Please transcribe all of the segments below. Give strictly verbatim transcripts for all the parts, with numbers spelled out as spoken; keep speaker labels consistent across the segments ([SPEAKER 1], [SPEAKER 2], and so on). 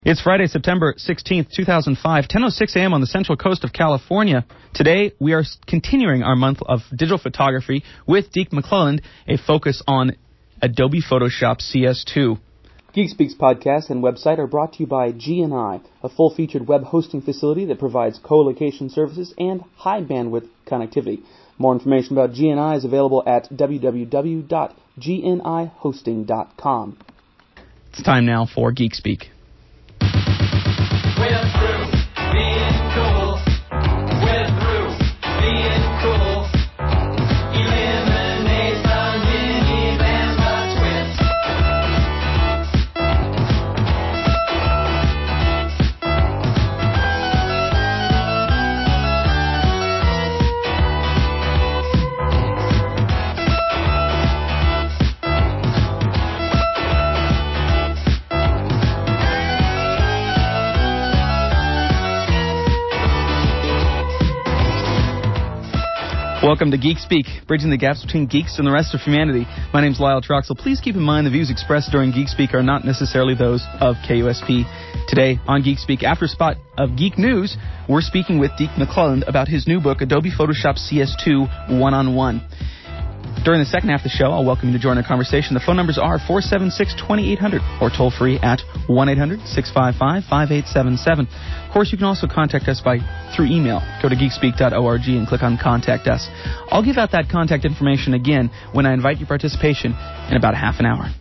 [SPEAKER 1] It's Friday, September sixteenth, two thousand five, ten oh six a.m. on the central coast of California. Today, we are continuing our month of digital photography with Deke McClelland, a focus on Adobe Photoshop C S two.
[SPEAKER 2] GeekSpeak's podcast and website are brought to you by G N I, a full-featured web hosting facility that provides co-location services and high-bandwidth connectivity. More information about G N I is available at w w w dot g n i hosting dot com.
[SPEAKER 1] It's time now for GeekSpeak.
[SPEAKER 3] We're through being cool. We're through being cool. Eliminate the minivans, the twist.
[SPEAKER 1] Welcome to GeekSpeak, bridging the gaps between geeks and the rest of humanity. My name's Lyle Troxel. Please keep in mind the views expressed during GeekSpeak are not necessarily those of K U S P. Today on GeekSpeak, after spot of Geek News, we're speaking with Deke McClelland about his new book, Adobe Photoshop C S two One-on-One. During the second half of the show, I'll welcome you to join our conversation. The phone numbers are four seven six, two eight zero zero or toll free at one eight hundred, six five five, five eight seven seven. Of course, you can also contact us by through email. Go to geekspeak dot org and click on Contact Us. I'll give out that contact information again when I invite your participation in about half an hour.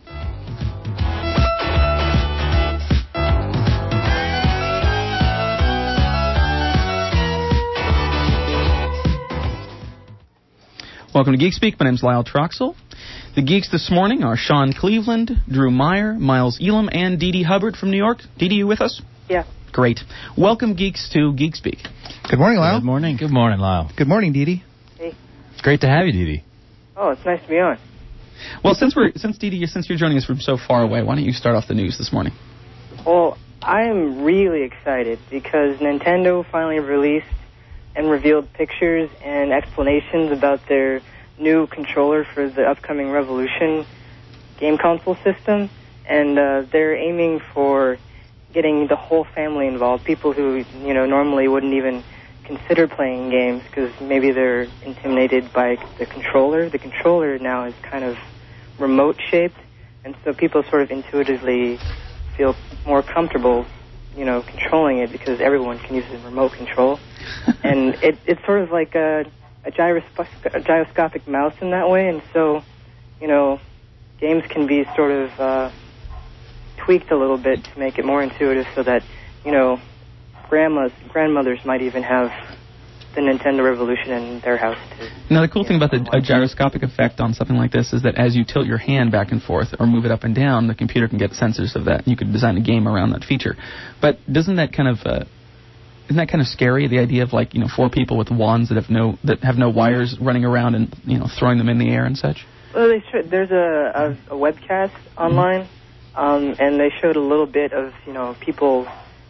[SPEAKER 1] Welcome to GeekSpeak. My name's Lyle Troxel. The geeks this morning are Sean Cleveland, Drew Meyer, Miles Elam, and Dee Dee Hubbard from New York. Dee Dee, you with us?
[SPEAKER 4] Yeah.
[SPEAKER 1] Great. Welcome, geeks, to GeekSpeak.
[SPEAKER 5] Good morning, Lyle.
[SPEAKER 6] Good morning. Good morning, Lyle.
[SPEAKER 5] Good morning, Dee Dee.
[SPEAKER 4] Hey.
[SPEAKER 6] It's great to have you, Dee Dee.
[SPEAKER 4] Oh, it's nice to be on.
[SPEAKER 1] Well, since we're since Dee Dee, since you're joining us from so far away, why don't you start off the news this morning?
[SPEAKER 4] Well, I'm really excited because Nintendo finally released and revealed pictures and explanations about their new controller for the upcoming Revolution game console system, and uh, they're aiming for getting the whole family involved, people who, you know, normally wouldn't even consider playing games because maybe they're intimidated by the controller. The controller now is kind of remote-shaped, and so people sort of intuitively feel more comfortable, you know, controlling it because everyone can use a remote control. And it, it's sort of like a, a, gyrosp- a gyroscopic mouse in that way, and so, you know, games can be sort of uh, tweaked a little bit to make it more intuitive so that, you know, grandmas, grandmothers might even have the Nintendo Revolution in their house, too.
[SPEAKER 1] Now, the cool thing about the a gyroscopic effect on something like this is that as you tilt your hand back and forth or move it up and down, the computer can get sensors of that. You could design a game around that feature. But doesn't that kind of... Uh, Isn't that kind of scary, the idea of, like, you know, four people with wands that have no that have no wires running around and, you know, throwing them in the air and such?
[SPEAKER 4] Well, they should. There's a, a, a webcast online, mm-hmm. um, and they showed a little bit of, you know, people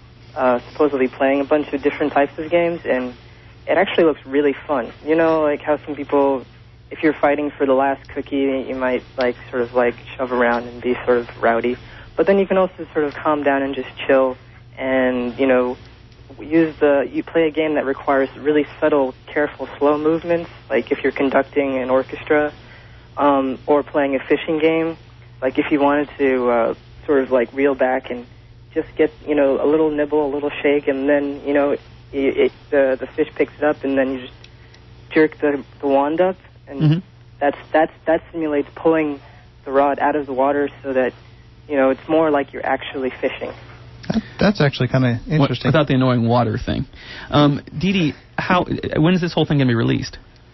[SPEAKER 4] uh, supposedly playing a bunch of different types of games, and it actually looks really fun. You know, like how some people, if you're fighting for the last cookie, you might, like, sort of, like, shove around and be sort of rowdy. But then you can also sort of calm down and just chill and, you know, use the, you play a game that requires really subtle, careful, slow movements, like if you're conducting an orchestra, um, or playing a fishing game, like if you wanted to uh, sort of like reel back and just get, you know, a little nibble, a little shake, and then, you know, it, it, the, the fish picks it up, and then you just jerk the, the wand up, and mm-hmm. that's, that's, that simulates pulling the rod out of the water so that, you know, it's more like you're actually fishing.
[SPEAKER 5] That, that's actually kind of interesting.
[SPEAKER 1] Without the annoying water thing. Um, Dee Dee, how, when is this whole thing going to be released?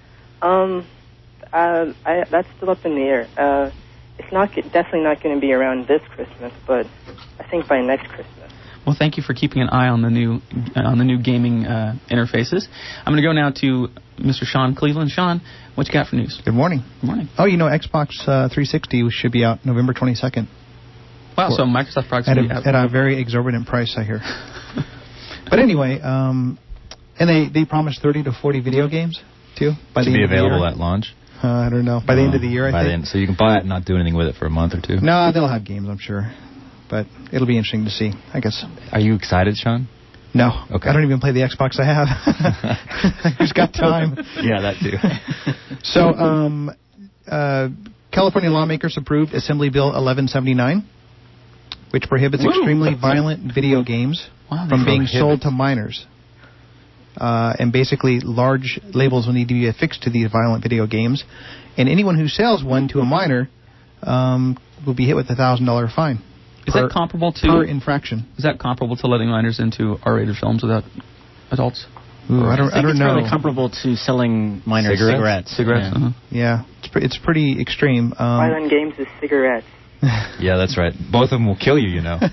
[SPEAKER 4] Um, uh, I, that's still up in the air. Uh, it's not definitely not going to be around this Christmas, but I think by next Christmas.
[SPEAKER 1] Well, thank you for keeping an eye on the new uh, on the new gaming uh, interfaces. I'm going to go now to Mister Sean Cleveland. Sean, what you got for news?
[SPEAKER 5] Good morning.
[SPEAKER 1] Good morning.
[SPEAKER 5] Oh, you know, Xbox uh, three sixty should be out November twenty-second.
[SPEAKER 1] Wow, so Microsoft products
[SPEAKER 5] at a, at a very exorbitant price, I hear. But anyway, um, and they, they promised thirty to forty video games, too, by the
[SPEAKER 6] end of the year. To be available
[SPEAKER 5] at
[SPEAKER 6] launch?
[SPEAKER 5] Uh, I don't know. By the uh, end of the year, I
[SPEAKER 6] by
[SPEAKER 5] think.
[SPEAKER 6] The end, so you can buy it and not do anything with it for a month or two?
[SPEAKER 5] No, they'll have games, I'm sure. but it'll be interesting to see, I guess.
[SPEAKER 6] Are you excited, Sean?
[SPEAKER 5] No.
[SPEAKER 6] Okay.
[SPEAKER 5] I don't even play the Xbox I have. Who's got time?
[SPEAKER 6] Yeah, that too.
[SPEAKER 5] So, um, uh, California lawmakers approved Assembly Bill eleven seventy-nine, which prohibits
[SPEAKER 1] Woo.
[SPEAKER 5] extremely violent video games
[SPEAKER 1] Wow.
[SPEAKER 5] from being
[SPEAKER 6] Prohibits.
[SPEAKER 5] sold to minors. Uh, and basically, large labels will need to be affixed to these violent video games. And anyone who sells one to a minor um, will be hit with a one thousand dollars fine.
[SPEAKER 1] Is
[SPEAKER 5] per,
[SPEAKER 1] that comparable to
[SPEAKER 5] per infraction?
[SPEAKER 1] Is that comparable to letting minors into R-rated films without adults?
[SPEAKER 5] Ooh, I don't, I
[SPEAKER 7] think
[SPEAKER 5] don't
[SPEAKER 7] it's
[SPEAKER 5] know.
[SPEAKER 7] really comparable to selling minor cigarettes.
[SPEAKER 1] Cigarettes. Cigarettes.
[SPEAKER 7] Yeah.
[SPEAKER 1] Uh-huh.
[SPEAKER 5] Yeah, it's, pre- it's pretty extreme. Um,
[SPEAKER 4] Violent games is cigarettes.
[SPEAKER 6] Yeah, that's right. Both of them will kill you, you know.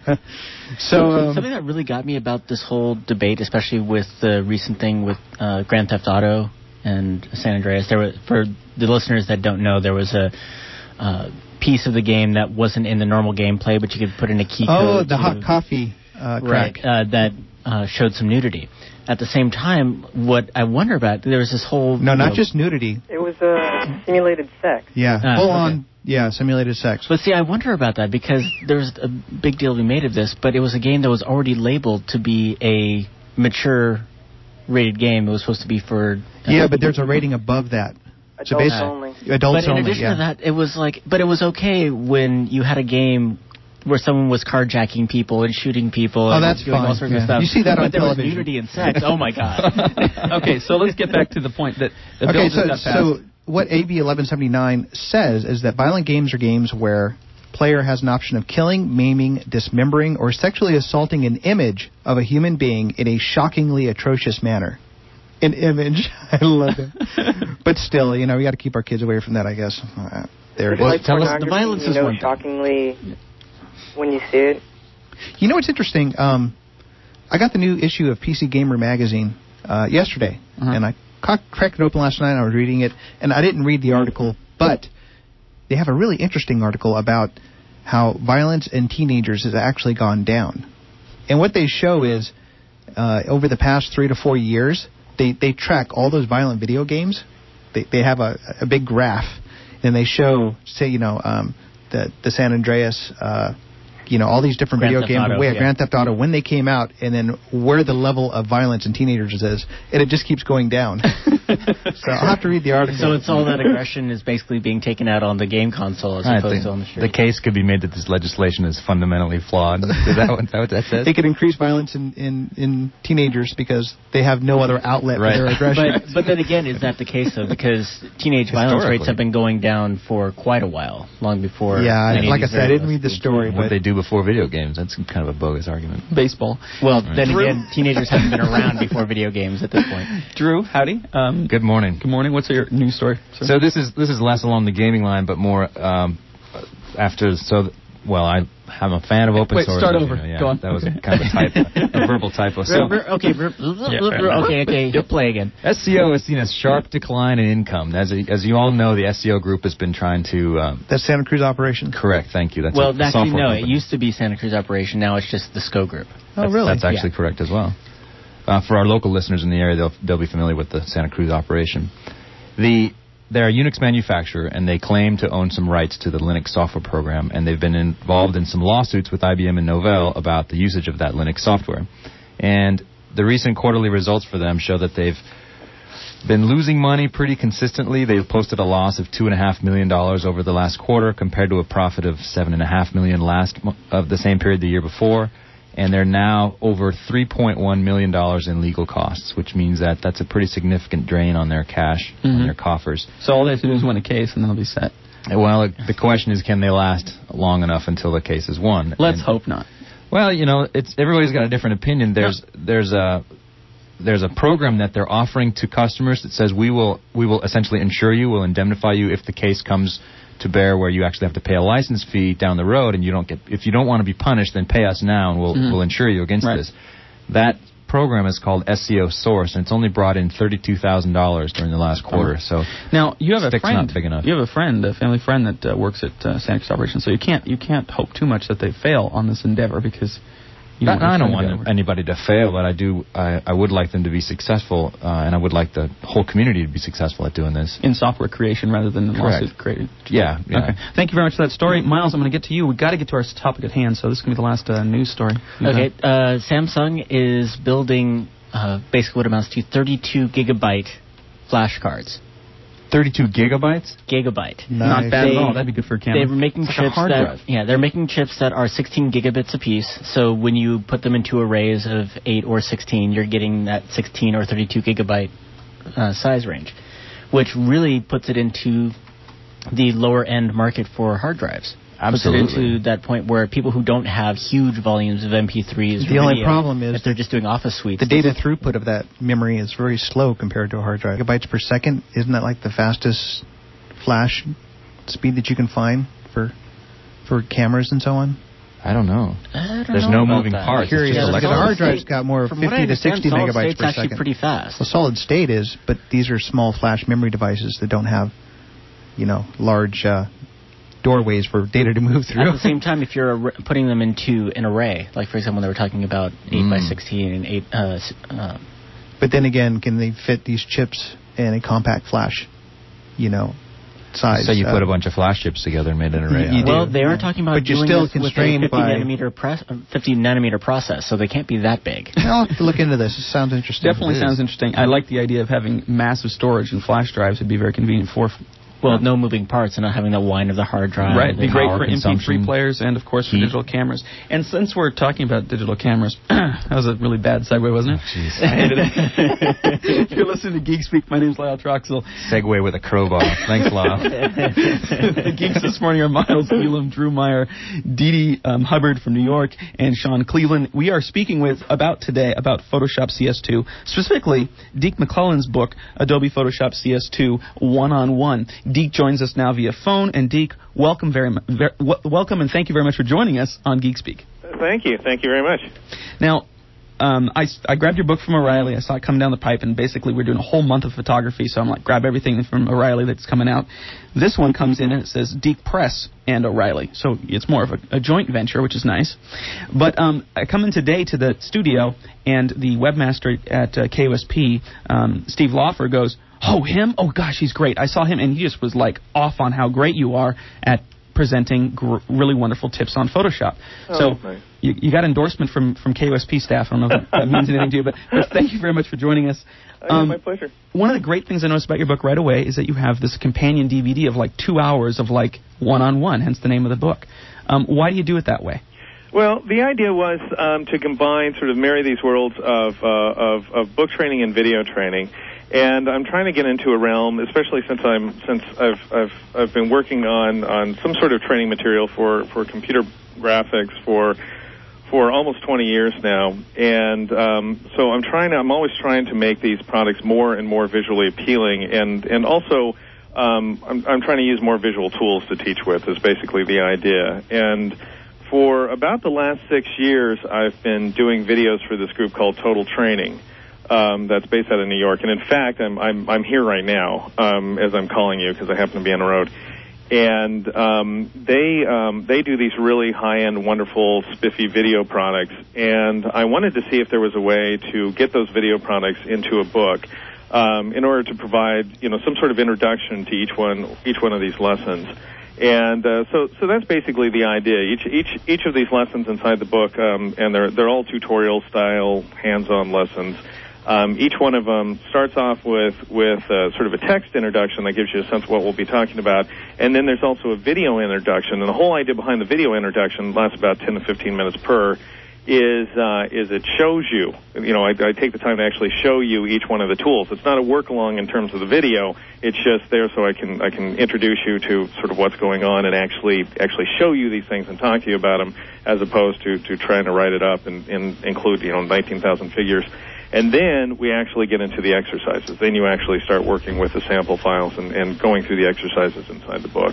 [SPEAKER 5] so, um,
[SPEAKER 7] Something that really got me about this whole debate, especially with the recent thing with uh, Grand Theft Auto and San Andreas, there were, for the listeners that don't know, there was a uh, piece of the game that wasn't in the normal gameplay, but you could put in a key
[SPEAKER 5] oh,
[SPEAKER 7] code.
[SPEAKER 5] the
[SPEAKER 7] to,
[SPEAKER 5] hot coffee uh, crack.
[SPEAKER 7] Right, uh, that uh, showed some nudity. At the same time, what I wonder about, there was this whole...
[SPEAKER 5] No,
[SPEAKER 7] you
[SPEAKER 5] not
[SPEAKER 7] know,
[SPEAKER 5] just nudity.
[SPEAKER 4] It was uh, simulated sex.
[SPEAKER 5] Yeah,
[SPEAKER 7] Ah,
[SPEAKER 5] full
[SPEAKER 7] okay.
[SPEAKER 5] on, yeah, simulated sex.
[SPEAKER 7] But see, I wonder about that because there's a big deal to be made of this, but it was a game that was already labeled to be a mature rated game. It was supposed to be for... Uh,
[SPEAKER 5] Yeah, but there's a rating above that. So
[SPEAKER 4] Adults
[SPEAKER 5] basi-
[SPEAKER 4] only.
[SPEAKER 5] Adults
[SPEAKER 7] But in
[SPEAKER 5] only,
[SPEAKER 7] addition
[SPEAKER 5] yeah.
[SPEAKER 7] to that, it was like... But it was okay when you had a game where someone was carjacking people and shooting people
[SPEAKER 5] Oh,
[SPEAKER 7] and
[SPEAKER 5] that's
[SPEAKER 7] doing all
[SPEAKER 5] fine,
[SPEAKER 7] sorts
[SPEAKER 5] yeah.
[SPEAKER 7] of stuff.
[SPEAKER 5] You see that on
[SPEAKER 7] but there
[SPEAKER 5] television.
[SPEAKER 7] was nudity and sex. Oh, my God.
[SPEAKER 1] Okay, so let's get back to the point that the bill
[SPEAKER 5] Okay,
[SPEAKER 1] just
[SPEAKER 5] so,
[SPEAKER 1] got passed.
[SPEAKER 5] so what A B eleven seventy-nine says is that violent games are games where player has an option of killing, maiming, dismembering, or sexually assaulting an image of a human being in a shockingly atrocious manner. An image. I love it. But still, you know, we got to keep our kids away from that, I guess. Uh, there it
[SPEAKER 4] It's
[SPEAKER 5] is.
[SPEAKER 4] like
[SPEAKER 7] tell us- the
[SPEAKER 4] pornography,
[SPEAKER 7] violence
[SPEAKER 4] you
[SPEAKER 7] is
[SPEAKER 4] know,
[SPEAKER 7] one thing.
[SPEAKER 4] shockingly when you see it.
[SPEAKER 5] You know what's interesting? Um, I got the new issue of P C Gamer magazine uh, yesterday,
[SPEAKER 1] Uh-huh.
[SPEAKER 5] and I ca- cracked it open last night. I was reading it, and I didn't read the article, but they have a really interesting article about how violence in teenagers has actually gone down. And what they show is, uh, over the past three to four years, they, they track all those violent video games. They they have a, a big graph, and they show, say, you know, um, the the San Andreas. Uh, You know, all these different
[SPEAKER 7] Grand
[SPEAKER 5] video
[SPEAKER 7] Theft
[SPEAKER 5] games,
[SPEAKER 7] Auto,
[SPEAKER 5] where
[SPEAKER 7] yeah.
[SPEAKER 5] Grand Theft Auto, when they came out, and then where the level of violence in teenagers is, and it just keeps going down. So I'll have to read the article.
[SPEAKER 7] So it's all that aggression is basically being taken out on the game console as
[SPEAKER 6] I
[SPEAKER 7] opposed
[SPEAKER 6] think
[SPEAKER 7] to on the street.
[SPEAKER 6] the case could be made that this legislation is fundamentally flawed. Is that what, is that, what that says?
[SPEAKER 5] They could increase violence in, in, in teenagers because they have no other outlet
[SPEAKER 6] Right.
[SPEAKER 5] for their aggression.
[SPEAKER 7] But, but then again, is that the case, though? Because teenage violence rates
[SPEAKER 6] Historically.
[SPEAKER 7] have been going down for quite a while, long before...
[SPEAKER 5] yeah,
[SPEAKER 7] any of
[SPEAKER 5] like I
[SPEAKER 7] these
[SPEAKER 5] said, I
[SPEAKER 7] very
[SPEAKER 5] didn't read the
[SPEAKER 7] low
[SPEAKER 5] story,
[SPEAKER 6] What
[SPEAKER 5] but
[SPEAKER 6] they do before video games. That's kind of a bogus argument.
[SPEAKER 1] Baseball.
[SPEAKER 7] Well, then again, teenagers haven't been around before video games at this point.
[SPEAKER 1] Drew, howdy. Um,
[SPEAKER 6] Good morning.
[SPEAKER 1] Good morning. What's your news story? sir?
[SPEAKER 6] So this is this is less along the gaming line, but more um, after. So th- well, I I'm a fan of open
[SPEAKER 1] Wait,
[SPEAKER 6] source.
[SPEAKER 1] start
[SPEAKER 6] as you
[SPEAKER 1] over.
[SPEAKER 6] know, yeah,
[SPEAKER 1] Go on.
[SPEAKER 6] That was a kind of a typo, a verbal typo. So
[SPEAKER 7] Ver- ver- okay, ver- okay, okay, you'll play again.
[SPEAKER 6] S C O has seen a sharp decline in income. As as you all know, the S C O group has been trying to. Um,
[SPEAKER 5] that's Santa Cruz operation.
[SPEAKER 6] correct. Thank you. That's
[SPEAKER 7] Well,
[SPEAKER 6] a
[SPEAKER 7] actually,
[SPEAKER 6] software
[SPEAKER 7] no, it
[SPEAKER 6] company.
[SPEAKER 7] used to be Santa Cruz Operation. Now it's just the S C O group.
[SPEAKER 5] Oh,
[SPEAKER 6] That's,
[SPEAKER 5] really?
[SPEAKER 6] That's actually
[SPEAKER 7] Yeah.
[SPEAKER 6] correct as well. Uh, for our local listeners in the area, they'll they'll be familiar with the Santa Cruz operation. The They're a Unix manufacturer, and they claim to own some rights to the Linux software program, and they've been involved in some lawsuits with I B M and Novell about the usage of that Linux software. And the recent quarterly results for them show that they've been losing money pretty consistently. They've posted a loss of two and a half million dollars over the last quarter, compared to a profit of seven and a half million last mo- of the same period the year before. And they're now over three point one million dollars in legal costs, which means that that's a pretty significant drain on their cash, on
[SPEAKER 1] Mhm.
[SPEAKER 6] their coffers.
[SPEAKER 1] So all they have to do is win a case, and then they'll be set.
[SPEAKER 6] Well, the question is, can they last long enough until the case is won?
[SPEAKER 1] Let's
[SPEAKER 6] And-
[SPEAKER 1] hope not.
[SPEAKER 6] Well, you know, it's everybody's got a different opinion. There's there's a there's a program that they're offering to customers that says we will we will essentially insure you, we'll indemnify you if the case comes to bear where you actually have to pay a license fee down the road, and you don't get if you don't want to be punished, then pay us now, and we'll
[SPEAKER 1] Mhm.
[SPEAKER 6] we'll insure you against
[SPEAKER 1] Right.
[SPEAKER 6] this. That program is called S C O Source, and it's only brought in thirty-two thousand dollars during the last quarter. So
[SPEAKER 1] Now you have a
[SPEAKER 6] Stick's
[SPEAKER 1] friend.
[SPEAKER 6] not big enough.
[SPEAKER 1] You have a friend, a family friend that uh, works at uh, Santa Cruz Operation. So you can't you can't hope too much that they fail on this endeavor because you
[SPEAKER 6] I,
[SPEAKER 1] were
[SPEAKER 6] I
[SPEAKER 1] trying
[SPEAKER 6] don't
[SPEAKER 1] to
[SPEAKER 6] want
[SPEAKER 1] get over.
[SPEAKER 6] anybody to fail, but I do. I, I would like them to be successful, uh, and I would like the whole community to be successful at doing this.
[SPEAKER 1] In software creation rather than in
[SPEAKER 6] Correct.
[SPEAKER 1] lawsuit created.
[SPEAKER 6] Yeah, yeah.
[SPEAKER 1] Okay. Thank you very much for that story. Miles, I'm going to get to you. We've got to get to our topic at hand, so this is going to be the last uh, news story.
[SPEAKER 7] Okay, uh, Samsung is building uh, basically what amounts to thirty-two gigabyte flash cards.
[SPEAKER 6] thirty-two gigabytes?
[SPEAKER 7] Gigabyte.
[SPEAKER 1] Not
[SPEAKER 5] Nice.
[SPEAKER 1] bad
[SPEAKER 7] They-
[SPEAKER 1] at all. That'd be good for a camera.
[SPEAKER 7] They're making
[SPEAKER 6] It's like a
[SPEAKER 7] chips
[SPEAKER 6] hard
[SPEAKER 7] that
[SPEAKER 6] drive.
[SPEAKER 7] yeah, they're making chips that are sixteen gigabits apiece. So when you put them into arrays of eight or sixteen, you're getting that sixteen or thirty-two gigabyte uh, size range, which really puts it into the lower end market for hard drives.
[SPEAKER 6] Absolutely.
[SPEAKER 7] Puts it into that point where people who don't have huge volumes of M P threes.
[SPEAKER 5] The
[SPEAKER 7] or
[SPEAKER 5] only
[SPEAKER 7] video,
[SPEAKER 5] problem is
[SPEAKER 7] if they're just doing Office suites.
[SPEAKER 5] The data throughput of that memory is very slow compared to a hard drive. Gigabytes per second, isn't that like the fastest flash speed that you can find for for cameras and so on?
[SPEAKER 6] I don't know.
[SPEAKER 7] I don't
[SPEAKER 6] There's
[SPEAKER 7] know
[SPEAKER 6] no
[SPEAKER 7] about
[SPEAKER 6] moving
[SPEAKER 7] that.
[SPEAKER 6] parts. It's
[SPEAKER 5] Curious,
[SPEAKER 6] just
[SPEAKER 5] because
[SPEAKER 6] electrical.
[SPEAKER 5] a hard drive's got more
[SPEAKER 7] From what I
[SPEAKER 5] fifty to
[SPEAKER 7] understand,
[SPEAKER 5] sixty
[SPEAKER 7] solid
[SPEAKER 5] megabytes
[SPEAKER 7] state's
[SPEAKER 5] per
[SPEAKER 7] actually
[SPEAKER 5] second.
[SPEAKER 7] pretty fast.
[SPEAKER 5] Well, solid state is, but these are small flash memory devices that don't have, you know, large uh, doorways for data to move through.
[SPEAKER 7] At the same time, if you're ar- putting them into an array, like for example, when they were talking about eight by
[SPEAKER 6] Mm.
[SPEAKER 7] sixteen and eight. Uh, s- uh,
[SPEAKER 5] But then again, can they fit these chips in a compact flash, you know, size?
[SPEAKER 6] So you
[SPEAKER 5] uh,
[SPEAKER 6] put a bunch of flash chips together and made an array.
[SPEAKER 5] You
[SPEAKER 6] out of it.
[SPEAKER 5] do.
[SPEAKER 7] well, they are talking about
[SPEAKER 5] But you're
[SPEAKER 7] doing
[SPEAKER 5] still
[SPEAKER 7] this with a
[SPEAKER 5] constrained
[SPEAKER 7] fifty
[SPEAKER 5] by-
[SPEAKER 7] nanometer press, uh, fifty nanometer process, so they can't be that big.
[SPEAKER 5] I'll have to look into this. It sounds interesting.
[SPEAKER 1] Definitely sounds interesting. I like the idea of having massive storage and flash drives. It'd be very convenient for.
[SPEAKER 7] Well, no moving parts and not having the whine of the hard drive.
[SPEAKER 1] Right, it'd be
[SPEAKER 7] and-
[SPEAKER 1] great
[SPEAKER 6] power
[SPEAKER 1] for M P three
[SPEAKER 6] consumption.
[SPEAKER 1] players and, of course, for
[SPEAKER 6] Heat.
[SPEAKER 1] digital cameras. And since we're talking about digital cameras, that was a really bad segue, wasn't it?
[SPEAKER 6] Jeez.
[SPEAKER 1] I hated it. You're listening to Geek Speak. My name's Lyle Troxel.
[SPEAKER 6] Segue with a crowbar. Thanks, Lyle.
[SPEAKER 1] The geeks this morning are Miles Elam, Drew Meyer, Dee Dee um, Hubbard from New York, and Sean Cleveland. We are speaking with about today about Photoshop C S two, specifically Deke McClellan's book, Adobe Photoshop C S two One-on-One. Deke joins us now via phone, and Deke, welcome very mu- ver- w- welcome and thank you very much for joining us on Geek Speak.
[SPEAKER 8] Thank you. Thank you very much.
[SPEAKER 1] Now, um, I, I grabbed your book from O'Reilly. I saw it come down the pipe, and basically we're doing a whole month of photography, so I'm like, grab everything from O'Reilly that's coming out. This one comes in, and it says Deke Press and O'Reilly, so it's more of a, a joint venture, which is nice. But um, I come in today to the studio, and the webmaster at uh, K O S P, um, Steve Laufer, goes, oh, him? Oh, gosh, he's great. I saw him, and he just was, like, off on how great you are at presenting gr- really wonderful tips on Photoshop.
[SPEAKER 8] Oh,
[SPEAKER 1] so
[SPEAKER 8] nice.
[SPEAKER 1] you, you got endorsement from, from K O S P staff. I don't know if that means anything to you, but, but thank you very much for joining us.
[SPEAKER 8] Oh, yeah, my pleasure.
[SPEAKER 1] One of the great things I noticed about your book right away is that you have this companion D V D of, like, two hours of, like, one-on-one, hence the name of the book. Um, why do you do it that way?
[SPEAKER 8] Well, the idea was um, to combine, sort of marry these worlds of, uh, of of book training and video training. And I'm trying to get into a realm, especially since I'm since I've I've I've been working on, on some sort of training material for, for computer graphics for for almost twenty years now. And um, so I'm trying to, I'm always trying to make these products more and more visually appealing, and and also um, I'm I'm trying to use more visual tools to teach with. Is basically the idea. And for about the last six years, I've been doing videos for this group called Total Training. Um, that's based out of New York, and in fact, I'm I'm I'm here right now um, as I'm calling you because I happen to be on the road. And um, they um, they do these really high-end, wonderful, spiffy video products. And I wanted to see if there was a way to get those video products into a book um, in order to provide, you know, some sort of introduction to each one each one of these lessons. And uh, so so that's basically the idea. Each each each of these lessons inside the book, um, and they're they're all tutorial style, hands-on lessons. Um, each one of them starts off with, with uh, sort of a text introduction that gives you a sense of what we'll be talking about. And then there's also a video introduction. And the whole idea behind the video introduction lasts about ten to fifteen minutes per, is uh, is it shows you, you know, I, I take the time to actually show you each one of the tools. It's not a work-along in terms of the video. It's just there so I can I can introduce you to sort of what's going on and actually actually show you these things and talk to you about them, as opposed to, to trying to write it up and, and include, you know, nineteen thousand figures. And then we actually get into the exercises. Then you actually start working with the sample files and, and going through the exercises inside the book.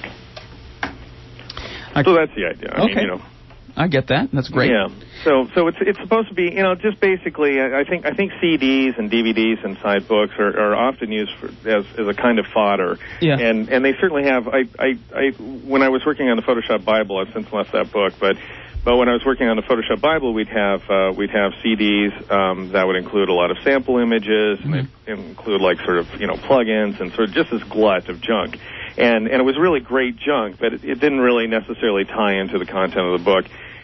[SPEAKER 1] I,
[SPEAKER 8] so that's the idea. I
[SPEAKER 1] okay.
[SPEAKER 8] mean, you know.
[SPEAKER 1] I get that. That's great.
[SPEAKER 8] Yeah. So so it's it's supposed to be, you know, just basically, I, I think I think C Ds and D V Ds inside books are, are often used for, as as a kind of fodder.
[SPEAKER 1] Yeah.
[SPEAKER 8] And and they certainly have. I, I I when I was working on the Photoshop Bible, I've since left that book, but. But when I was working on the Photoshop Bible, we'd have uh, we'd have C Ds um, that would include a lot of sample images, mm-hmm. and they'd include like sort of you know plugins and sort of just this glut of junk. And and it was really great junk, but it, it didn't really necessarily tie into the content of the book.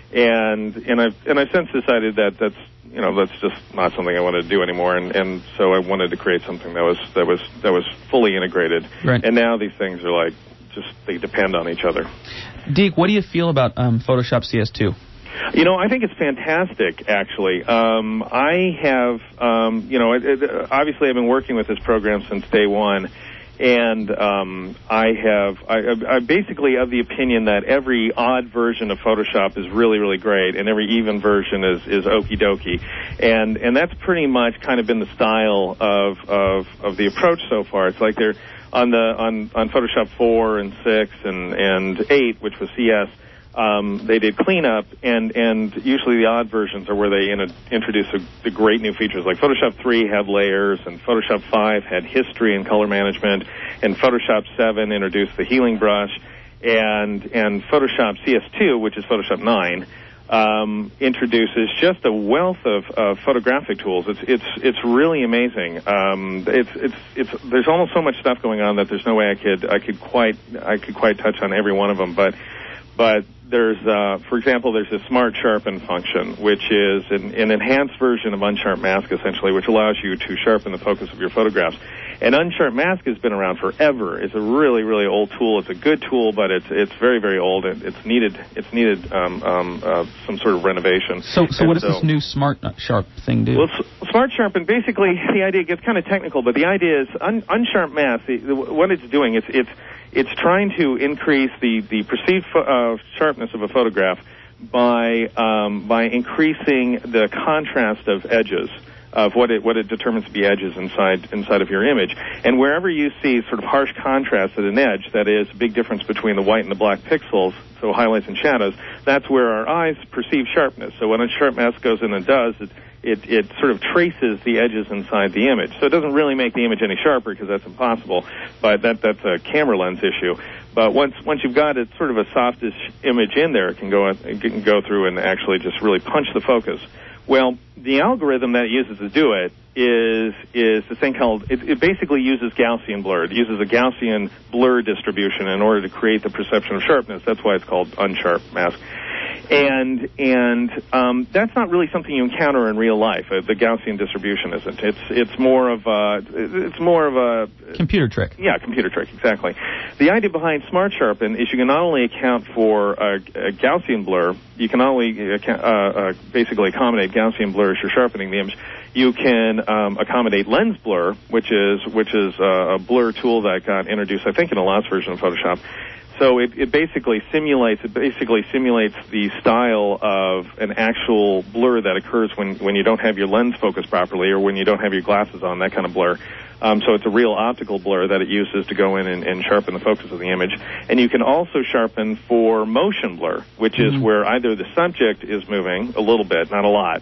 [SPEAKER 8] And and I've and I've since decided that that's you know that's just not something I want to do anymore. And, and so I wanted to create something that was that was that was fully integrated.
[SPEAKER 1] Right.
[SPEAKER 8] And now these things are like just they depend on each other.
[SPEAKER 1] Deke, what do you feel about um, Photoshop C S two?
[SPEAKER 8] You know, I think it's fantastic, actually. Um, I have, um, you know, it, it, obviously I've been working with this program since day one, and um, I have, I, I'm basically of the opinion that every odd version of Photoshop is really, really great, and every even version is, is okie dokie. And, and that's pretty much kind of been the style of, of, of the approach so far. It's like they're, On the on, on Photoshop four and six and, and eight, which was C S, um, they did cleanup, and, and usually the odd versions are where they in a, introduce a, the great new features. Like Photoshop three had layers, and Photoshop five had history and color management, and Photoshop seven introduced the healing brush, and and Photoshop C S two, which is Photoshop nine, Um, introduces just a wealth of, of photographic tools. It's it's it's really amazing. Um, it's it's it's there's almost so much stuff going on that there's no way I could I could quite I could quite touch on every one of them. But but there's uh, for example there's a Smart Sharpen function, which is an, an enhanced version of Unsharp Mask essentially, which allows you to sharpen the focus of your photographs. And Unsharp Mask has been around forever. It's a really, really old tool. It's a good tool, but it's it's very, very old. It, it's needed it's needed um, um, uh, some sort of renovation.
[SPEAKER 1] So, so what does so, this new Smart Sharp thing do?
[SPEAKER 8] Well, S- Smart Sharpen, basically, the idea gets kind of technical, but the idea is un, Unsharp Mask. The, the, what it's doing, it's it's it's trying to increase the the perceived fo- uh, sharpness of a photograph by um, by increasing the contrast of edges. Of what it what it determines to be edges inside inside of your image. And wherever you see sort of harsh contrast at an edge, that is a big difference between the white and the black pixels, so highlights and shadows, that's where our eyes perceive sharpness. So when a Sharp Mask goes in and does, it, it, it sort of traces the edges inside the image. So it doesn't really make the image any sharper because that's impossible, but that that's a camera lens issue. But once once you've got it sort of a softish image in there, it can go it can go through and actually just really punch the focus. Well, the algorithm that it uses to do it is is this thing called, it, it basically uses Gaussian blur. It uses a Gaussian blur distribution in order to create the perception of sharpness. That's why it's called Unsharp Mask. And and um, that's not really something you encounter in real life. Uh, the Gaussian distribution isn't. It's it's more of a it's more of a
[SPEAKER 1] computer trick.
[SPEAKER 8] Yeah, computer trick, exactly. The idea behind Smart Sharpen is you can not only account for a, a Gaussian blur, you can not only uh, uh, basically accommodate Gaussian blur as you're sharpening the image. You can um, accommodate lens blur, which is which is uh, a blur tool that got introduced, I think, in the last version of Photoshop. So it, it basically simulates it basically simulates the style of an actual blur that occurs when, when you don't have your lens focused properly or when you don't have your glasses on, that kind of blur. Um, so it's a real optical blur that it uses to go in and, and sharpen the focus of the image. And you can also sharpen for motion blur, which is mm-hmm. where either the subject is moving a little bit, not a lot,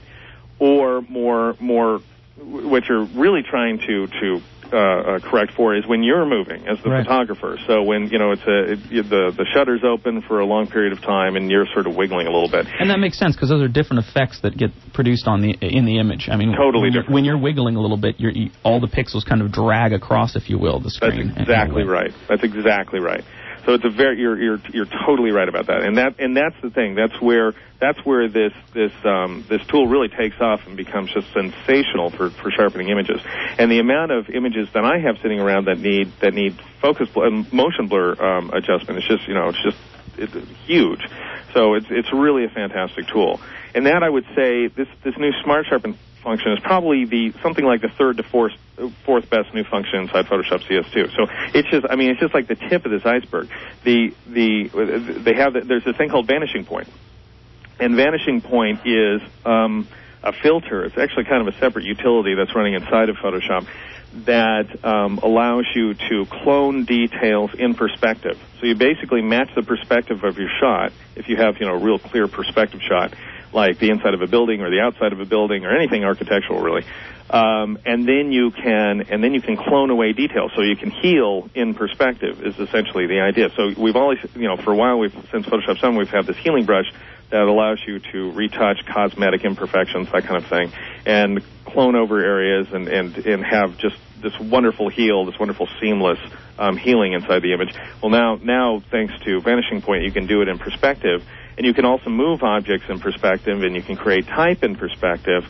[SPEAKER 8] or more more what you're really trying to to Uh, uh, correct for is when you're moving as the
[SPEAKER 1] right.
[SPEAKER 8] photographer. So when you know it's a it, the the shutter's open for a long period of time and you're sort of wiggling a little bit.
[SPEAKER 1] And that makes sense because those are different effects that get produced on the in the image. I mean,
[SPEAKER 8] totally
[SPEAKER 1] when,
[SPEAKER 8] different.
[SPEAKER 1] When you're wiggling a little bit, you're, you, all the pixels kind of drag across, if you will, the screen.
[SPEAKER 8] That's exactly right. That's exactly right. So it's a very you're you're you're totally right about that, and that and that's the thing. That's where that's where this this um, this tool really takes off and becomes just sensational for, for sharpening images. And the amount of images that I have sitting around that need that need focus blur, motion blur um, adjustment is just you know it's just it's huge. So it's it's really a fantastic tool. And that I would say this this new Smart Sharpen function is probably the something like the third to fourth fourth best new function inside Photoshop C S two. So it's just I mean it's just like the tip of this iceberg. The the they have there's this thing called Vanishing Point, and Vanishing Point is um, a filter. It's actually kind of a separate utility that's running inside of Photoshop that um, allows you to clone details in perspective. So you basically match the perspective of your shot if you have you know a real clear perspective shot, like the inside of a building or the outside of a building or anything architectural really. Um, and then you can and then you can clone away details. So you can heal in perspective is essentially the idea. So we've always, you know, for a while, we've since Photoshop seven, we've had this healing brush that allows you to retouch cosmetic imperfections, that kind of thing, and clone over areas and, and, and have just this wonderful heal, this wonderful seamless um, healing inside the image. Well, now, now, thanks to Vanishing Point, you can do it in perspective, and you can also move objects in perspective, and you can create type in perspective,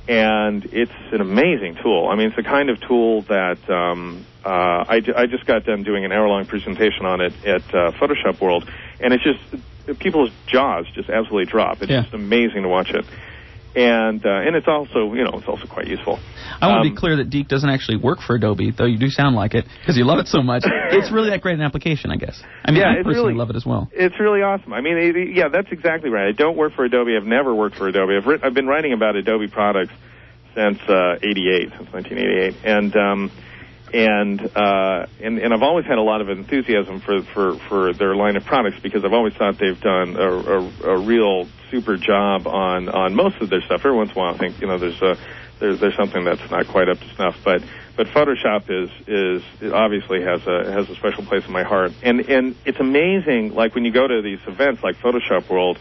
[SPEAKER 8] and it's an amazing tool. I mean, it's the kind of tool that um, uh, I, I just got done doing an hour-long presentation on it at uh, Photoshop World, and it's just, people's jaws just absolutely drop. It's
[SPEAKER 1] yeah.
[SPEAKER 8] just amazing to watch it. And uh, and it's also, you know, it's also quite useful.
[SPEAKER 1] I want
[SPEAKER 8] um,
[SPEAKER 1] to be clear that Deke doesn't actually work for Adobe, though you do sound like it, because you love it so much. It's really that great an application, I guess. I mean,
[SPEAKER 8] yeah,
[SPEAKER 1] I
[SPEAKER 8] it's
[SPEAKER 1] personally
[SPEAKER 8] really,
[SPEAKER 1] love it as well.
[SPEAKER 8] It's really awesome. I mean, it, yeah, that's exactly right. I don't work for Adobe. I've never worked for Adobe. I've, writ- I've been writing about Adobe products since uh, eighty-eight, since nineteen eighty-eight. And... Um, And, uh, and and I've always had a lot of enthusiasm for, for, for their line of products because I've always thought they've done a, a, a real super job on, on most of their stuff. Every once in a while, I think you know there's a there's there's something that's not quite up to snuff. But but Photoshop is is it obviously has a has a special place in my heart. And and it's amazing. Like when you go to these events like Photoshop World,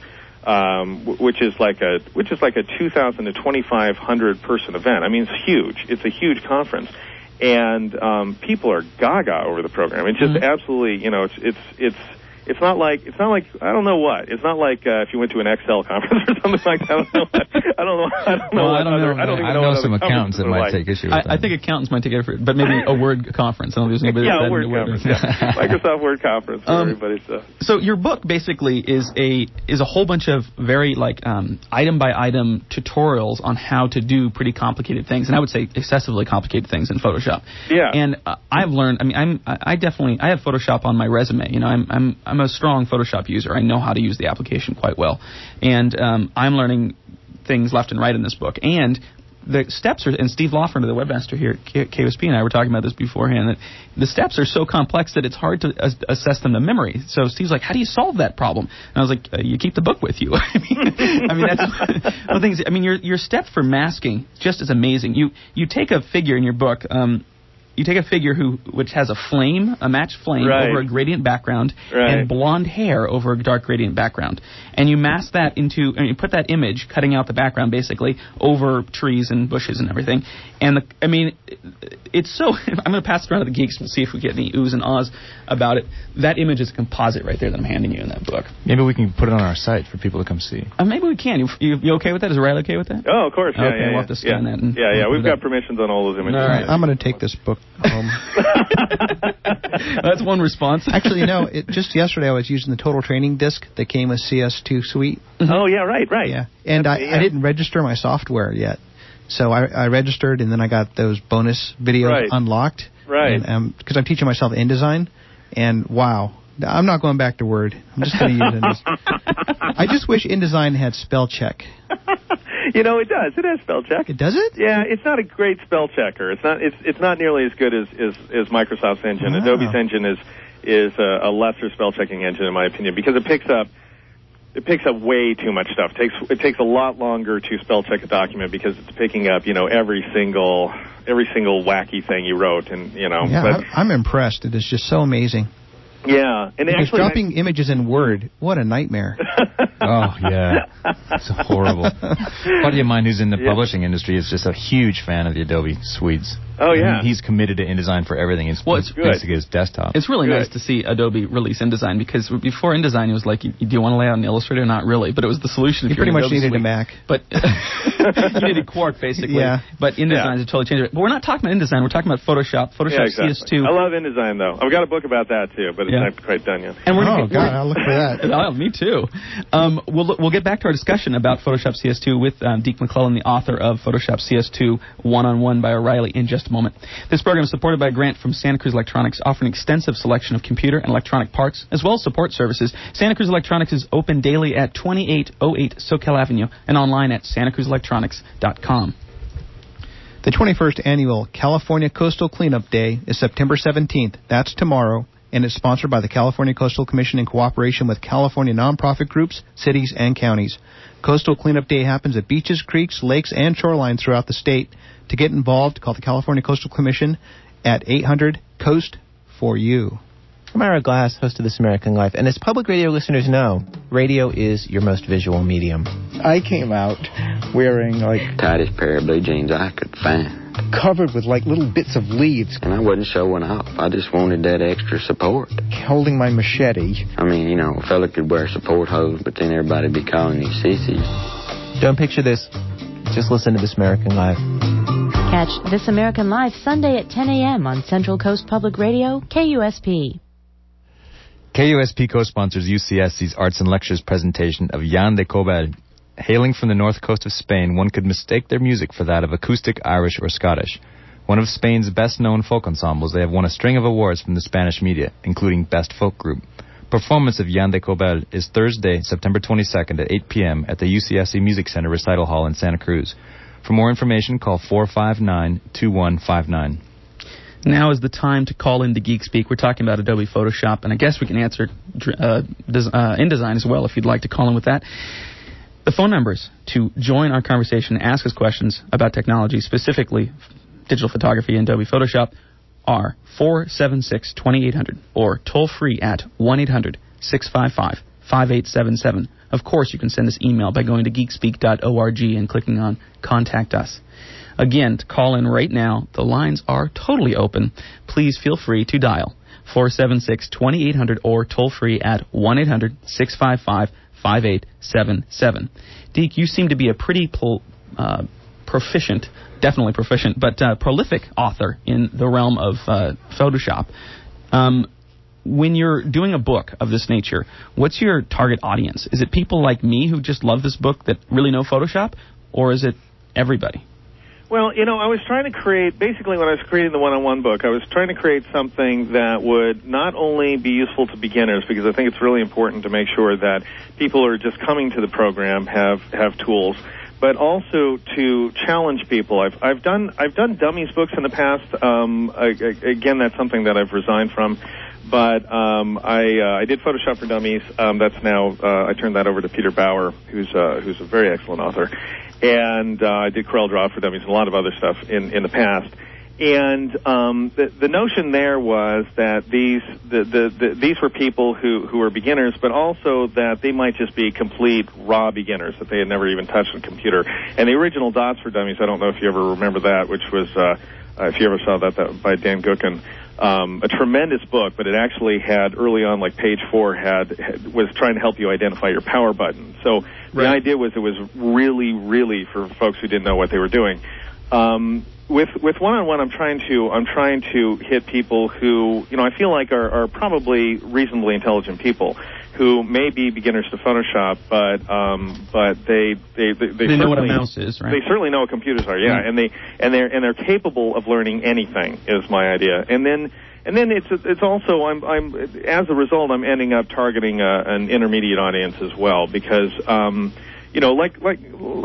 [SPEAKER 8] um, which is like a which is like a two thousand to twenty-five hundred person event. I mean, it's huge. It's a huge conference. And um, people are gaga over the program. It's just mm-hmm. absolutely, you know, it's it's it's it's not like it's not like I don't know what. It's not like uh, if you went to an Excel conference or something like that. I don't know. What, I don't know. I don't know.
[SPEAKER 1] Well,
[SPEAKER 8] what
[SPEAKER 1] I don't
[SPEAKER 8] other,
[SPEAKER 1] know.
[SPEAKER 8] I don't even
[SPEAKER 6] I
[SPEAKER 8] know,
[SPEAKER 6] know
[SPEAKER 8] what
[SPEAKER 6] some
[SPEAKER 8] other
[SPEAKER 6] accountants that might
[SPEAKER 8] like.
[SPEAKER 6] take issue with
[SPEAKER 1] I,
[SPEAKER 6] that.
[SPEAKER 1] I think accountants might take it for, but maybe a Word conference. I don't know if there's anybody
[SPEAKER 8] yeah,
[SPEAKER 1] that
[SPEAKER 8] Word conference. Yeah. Microsoft Word conference for
[SPEAKER 1] um,
[SPEAKER 8] everybody. So.
[SPEAKER 1] so your book basically is a is a whole bunch of very like um, item by item tutorials on how to do pretty complicated things, and I would say excessively complicated things in Photoshop.
[SPEAKER 8] Yeah.
[SPEAKER 1] And uh, I've learned. I mean, I'm I definitely I have Photoshop on my resume. You know, I'm I'm I'm a strong Photoshop user. I know how to use the application quite well, and um, I'm learning things left and right in this book. And the steps are, and Steve Lawford, the webmaster here at K U S P, and I were talking about this beforehand, that the steps are so complex that it's hard to as- assess them to memory. So Steve's like, how do you solve that problem? And I was like, uh, you keep the book with you. I mean, I mean that's one of the things. I mean, your your step for masking just is amazing. You you take a figure in your book. Um, You take a figure who which has a flame, a matched flame
[SPEAKER 8] right.
[SPEAKER 1] over a gradient background,
[SPEAKER 8] right.
[SPEAKER 1] and blonde hair over a dark gradient background, and you mask that into, and you put that image, cutting out the background basically, over trees and bushes and everything. And the, I mean, it's so. I'm going to pass it around to the geeks and see if we get any oohs and ahs about it. That image is a composite right there that I'm handing you in that book.
[SPEAKER 6] Maybe we can put it on our site for people to come see.
[SPEAKER 1] Uh, maybe we can. You, you, you okay with that? Is Riley okay with that?
[SPEAKER 8] Oh, of course. Yeah,
[SPEAKER 1] okay,
[SPEAKER 8] yeah,
[SPEAKER 1] we'll
[SPEAKER 8] yeah.
[SPEAKER 1] have to scan
[SPEAKER 8] yeah.
[SPEAKER 1] that. And
[SPEAKER 8] yeah, yeah. We've got
[SPEAKER 1] that.
[SPEAKER 8] permissions on all those images.
[SPEAKER 1] All right.
[SPEAKER 5] I'm going to take this book home.
[SPEAKER 1] That's one response.
[SPEAKER 5] Actually, no. It, just yesterday, I was using the Total Training Disc that came with C S two Suite.
[SPEAKER 8] Oh, yeah, right, right.
[SPEAKER 5] Yeah, and I,
[SPEAKER 8] yeah.
[SPEAKER 5] I didn't register my software yet, so I, I registered, and then I got those bonus videos
[SPEAKER 8] Right.
[SPEAKER 5] unlocked.
[SPEAKER 8] Right.
[SPEAKER 5] Because um, I'm teaching myself InDesign, and wow, I'm not going back to Word. I'm just going to use InDesign. I just wish InDesign had spell check.
[SPEAKER 8] You know, it does. It has spell check.
[SPEAKER 5] It does it?
[SPEAKER 8] Yeah, it's not a great spell checker. It's not. It's it's not nearly as good as as, as Microsoft's engine.
[SPEAKER 5] Oh.
[SPEAKER 8] Adobe's engine is is a, a lesser spell checking engine, in my opinion, because it picks up it picks up way too much stuff. It takes it takes a lot longer to spell check a document because it's picking up you know every single every single wacky thing you wrote, and you know.
[SPEAKER 5] Yeah,
[SPEAKER 8] but,
[SPEAKER 5] I'm, I'm impressed. It is just so amazing.
[SPEAKER 8] Yeah, and
[SPEAKER 5] Because
[SPEAKER 8] actually,
[SPEAKER 5] dropping images in Word, what a nightmare.
[SPEAKER 6] Oh, yeah. It's horrible. A buddy of mine who's in the
[SPEAKER 8] Yeah.
[SPEAKER 6] publishing industry is just a huge fan of the Adobe suites.
[SPEAKER 8] Oh, yeah.
[SPEAKER 6] And he's committed to InDesign for everything. It's,
[SPEAKER 1] Well, it's
[SPEAKER 6] it's
[SPEAKER 8] good.
[SPEAKER 6] basically his desktop.
[SPEAKER 1] It's really
[SPEAKER 8] Good.
[SPEAKER 1] nice to see Adobe release InDesign, because before InDesign it was like, do you want to lay out in Illustrator? Not really, but it was the solution.
[SPEAKER 5] You
[SPEAKER 1] if you're
[SPEAKER 5] pretty
[SPEAKER 1] in
[SPEAKER 5] much
[SPEAKER 1] Adobe
[SPEAKER 5] needed a
[SPEAKER 1] suite.
[SPEAKER 5] Mac.
[SPEAKER 1] But you needed Quark, basically.
[SPEAKER 5] Yeah.
[SPEAKER 1] But InDesign
[SPEAKER 8] Yeah.
[SPEAKER 1] has totally changed it. But we're not talking about InDesign. We're talking about Photoshop, Photoshop
[SPEAKER 8] yeah, exactly.
[SPEAKER 1] C S two.
[SPEAKER 8] I love InDesign though. I've got a book about that too, but it's
[SPEAKER 1] Yeah.
[SPEAKER 8] not quite done yet.
[SPEAKER 1] And we're
[SPEAKER 5] Oh,
[SPEAKER 1] gonna,
[SPEAKER 5] God,
[SPEAKER 1] we're-
[SPEAKER 5] I'll look for that.
[SPEAKER 1] Oh, me too. Um, we'll we'll get back to our discussion about Photoshop C S two with um, Deke McClellan, the author of Photoshop C S two One-on-One by O'Reilly, in just a moment. This program is supported by a grant from Santa Cruz Electronics, offering an extensive selection of computer and electronic parts, as well as support services. Santa Cruz Electronics is open daily at twenty-eight oh eight Soquel Avenue and online at santa cruz electronics dot com.
[SPEAKER 5] The twenty-first Annual California Coastal Cleanup Day is September seventeenth. That's tomorrow, and it's sponsored by the California Coastal Commission in cooperation with California nonprofit groups, cities, and counties. Coastal Cleanup Day happens at beaches, creeks, lakes, and shorelines throughout the state. To get involved, call the California Coastal Commission at eight hundred coast for you.
[SPEAKER 9] I'm Ira Glass, host of This American Life. And as public radio listeners know, radio is your most visual medium.
[SPEAKER 10] I came out wearing, like...
[SPEAKER 11] tightest pair of blue jeans I could find.
[SPEAKER 10] Covered with, like, little bits of leaves.
[SPEAKER 11] And I wasn't showing off. I just wanted that extra support.
[SPEAKER 10] Holding my machete.
[SPEAKER 11] I mean, you know, a fella could wear support hose, but then everybody be calling you sissies.
[SPEAKER 9] Don't picture this. Just listen to This American Life.
[SPEAKER 12] Catch This American Life Sunday at ten a.m. on Central Coast Public Radio, K U S P.
[SPEAKER 6] K U S P co-sponsors U C S C's Arts and Lectures presentation of Jan de Cobel. Hailing from the north coast of Spain, one could mistake their music for that of acoustic, Irish, or Scottish. One of Spain's best-known folk ensembles, they have won a string of awards from the Spanish media, including Best Folk Group. Performance of Jan de Cobel is Thursday, September twenty-second at eight p.m. at the U C S C Music Center Recital Hall in Santa Cruz. For more information, call four five nine, two one five nine.
[SPEAKER 1] Now is the time to call into Geek Speak. We're talking about Adobe Photoshop, and I guess we can answer uh, des- uh, InDesign as well if you'd like to call in with that. The phone numbers to join our conversation and ask us questions about technology, specifically digital photography and Adobe Photoshop, are four seven six, two eight zero zero or toll free at one eight hundred, six five five, five eight seven seven. Of course, you can send us email by going to geekspeak dot org and clicking on Contact Us. Again, to call in right now, the lines are totally open. Please feel free to dial four seven six, two eight zero zero or toll free at one eight hundred, six five five, five eight seven seven. Deke, you seem to be a pretty pol- uh, proficient, definitely proficient, but uh, prolific author in the realm of uh, Photoshop. Um, when you're doing a book of this nature, what's your target audience? Is it people like me who just love this book that really know Photoshop, or is it everybody?
[SPEAKER 8] Well, you know, I was trying to create, basically when I was creating the one-on-one book, I was trying to create something that would not only be useful to beginners, because I think it's really important to make sure that people who are just coming to the program have, have tools, but also to challenge people. I've, I've done I've done dummies books in the past. Um, I, I, again, that's something that I've resigned from. But um, I uh, I did Photoshop for Dummies. Um, that's now uh, I turned that over to Peter Bauer, who's uh, who's a very excellent author, and uh, I did CorelDRAW for Dummies and a lot of other stuff in, in the past. And um, the the notion there was that these the, the, the these were people who who were beginners, but also that they might just be complete raw beginners, that they had never even touched a computer. And the original Dots for Dummies, I don't know if you ever remember that, which was uh, uh, if you ever saw that, that by Dan Gookin. Um, a tremendous book, but it actually had early on, like page four, had, had was trying to help you identify your power button. So the
[SPEAKER 1] Right.
[SPEAKER 8] idea was it was really, really for folks who didn't know what they were doing. Um, with with one-on-one, I'm trying to I'm trying to hit people who, you know, I feel like are, are probably reasonably intelligent people who may be beginners to Photoshop, but um, but they they they, they,
[SPEAKER 1] They know what a
[SPEAKER 8] certainly-
[SPEAKER 1] mouse is, right?
[SPEAKER 8] They certainly know what computers are, yeah,
[SPEAKER 1] Mm.
[SPEAKER 8] and they and they're and they're capable of learning anything is my idea. And then and then it's it's also I'm I'm as a result I'm ending up targeting a, an intermediate audience as well, because um, you know, like like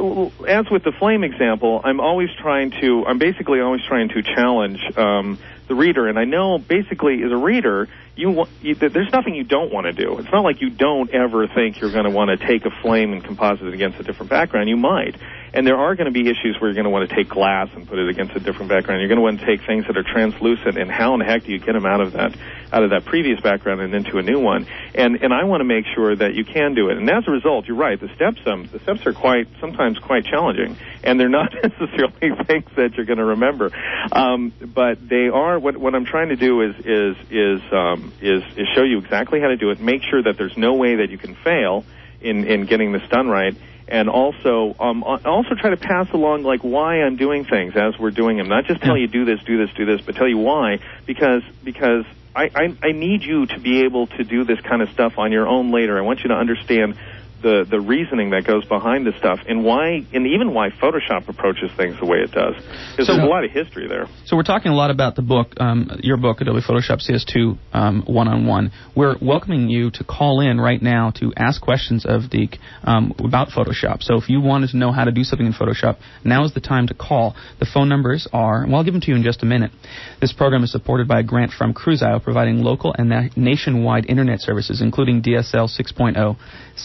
[SPEAKER 8] as with the Flame example, I'm always trying to I'm basically always trying to challenge um, the reader, and I know basically as a reader, you, want, you there's nothing you don't want to do. It's not like you don't ever think you're going to want to take a flame and composite it against a different background. You might, and there are going to be issues where you're going to want to take glass and put it against a different background. You're going to want to take things that are translucent, and how in the heck do you get them out of that out of that previous background and into a new one? And and I want to make sure that you can do it. And as a result, you're right. The steps um the steps are quite sometimes quite challenging, and they're not necessarily things that you're going to remember, um, but they are. What what I'm trying to do is is is um, is is show you exactly how to do it. Make sure that there's no way that you can fail in in getting this done right. And also, um, also try to pass along like why I'm doing things as we're doing them. Not just tell you do this, do this, do this, but tell you why. Because because I, I I need you to be able to do this kind of stuff on your own later. I want you to understand the the reasoning that goes behind this stuff, and why, and even why Photoshop approaches things the way it does. Because
[SPEAKER 1] So-
[SPEAKER 8] there's a lot of history there.
[SPEAKER 1] So we're talking a lot about the book, um, your book, Adobe Photoshop C S two um, one-on-one. We're welcoming you to call in right now to ask questions of Deke um, about Photoshop. So if you wanted to know how to do something in Photoshop, now is the time to call. The phone numbers are, well, I'll give them to you in just a minute. This program is supported by a grant from Cruise-I O, providing local and na- nationwide internet services, including D S L six point oh, spam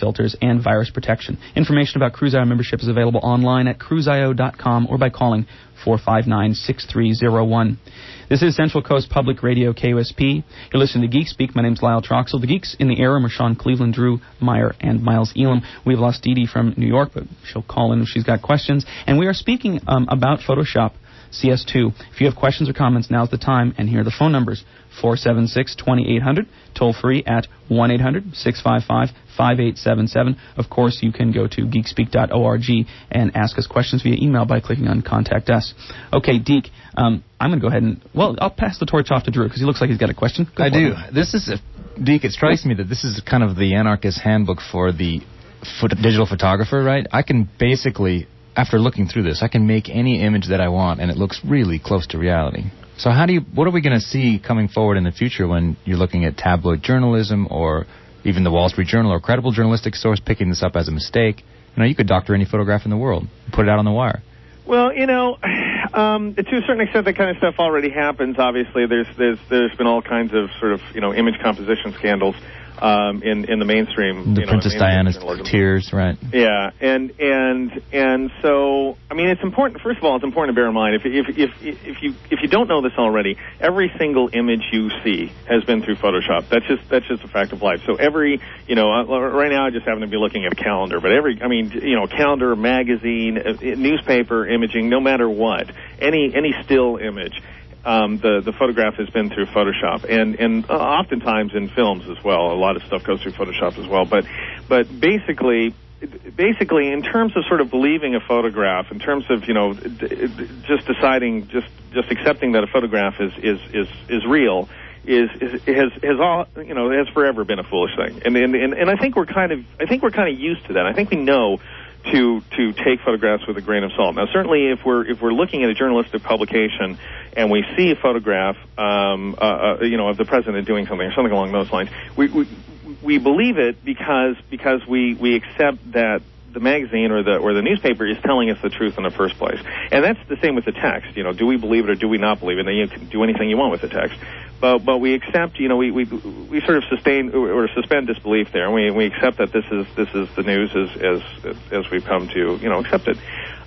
[SPEAKER 1] filters, and virus protection. Information about Cruise I O membership is available online at cruise I O dot com or by calling four five nine, six three zero one. This is Central Coast Public Radio, K U S P. You're listening to Geek Speak. My name's Lyle Troxell. The Geeks in the air room are Sean Cleveland, Drew Meyer, and Miles Elam. We've lost Dee Dee from New York, but she'll call in if she's got questions. And we are speaking um, about Photoshop C S two. If you have questions or comments, now's the time. And here are the phone numbers. four seven six, two eight zero zero, toll free at one eight hundred, six five five, five eight seven seven. Of course, you can go to geekspeak dot org and ask us questions via email by clicking on Contact Us. Okay, Deke, um, I'm going to go ahead and, well, I'll pass the torch off to Drew because he looks like he's got a question. Go
[SPEAKER 6] I do.
[SPEAKER 1] Him.
[SPEAKER 6] This is, a, Deke, it strikes me that this is kind of the anarchist handbook for the ph- digital photographer, right? I can basically, after looking through this, I can make any image that I want, and it looks really close to reality. So how do you, what are we going to see coming forward in the future when you're looking at tabloid journalism or even the Wall Street Journal or credible journalistic source picking this up as a mistake? You know, you could doctor any photograph in the world and put it out on the wire.
[SPEAKER 8] Well, you know, um, to a certain extent, that kind of stuff already happens. Obviously, there's there's there's been all kinds of sort of you know image composition scandals um, in in the mainstream.
[SPEAKER 6] The
[SPEAKER 8] you know,
[SPEAKER 6] Princess Diana's
[SPEAKER 8] journalism.
[SPEAKER 6] tears, right?
[SPEAKER 8] Yeah, and and and so I mean, it's important. First of all, it's important to bear in mind if if if if you if you don't know this already, every single image you see has been through Photoshop. That's just that's just a fact of life. So every you know right now I just happen to be looking at a calendar, but every I mean you know calendar, magazine, newspaper imaging, no matter what, any any still image. Um, the the photograph has been through Photoshop, and and uh, oftentimes in films as well. A lot of stuff goes through Photoshop as well. But but basically, basically, in terms of sort of believing a photograph, in terms of you know d- d- just deciding, just just accepting that a photograph is is is, is real, is, is has has all you know has forever been a foolish thing. And and and, and I think we're kind of I think we're kind of used to that. I think we know to to take photographs with a grain of salt. Now, certainly, if we're if we're looking at a journalistic publication and we see a photograph, um, uh, uh, you know, of the president doing something or something along those lines, we we, we believe it because because we, we accept that the magazine or the or the newspaper is telling us the truth in the first place. And that's the same with the text. You know, do we believe it or do we not believe it? And you can do anything you want with the text. But but we accept, you know, we we, we sort of sustain or suspend disbelief there, and we we accept that this is this is the news as as as we've come to you know accept it.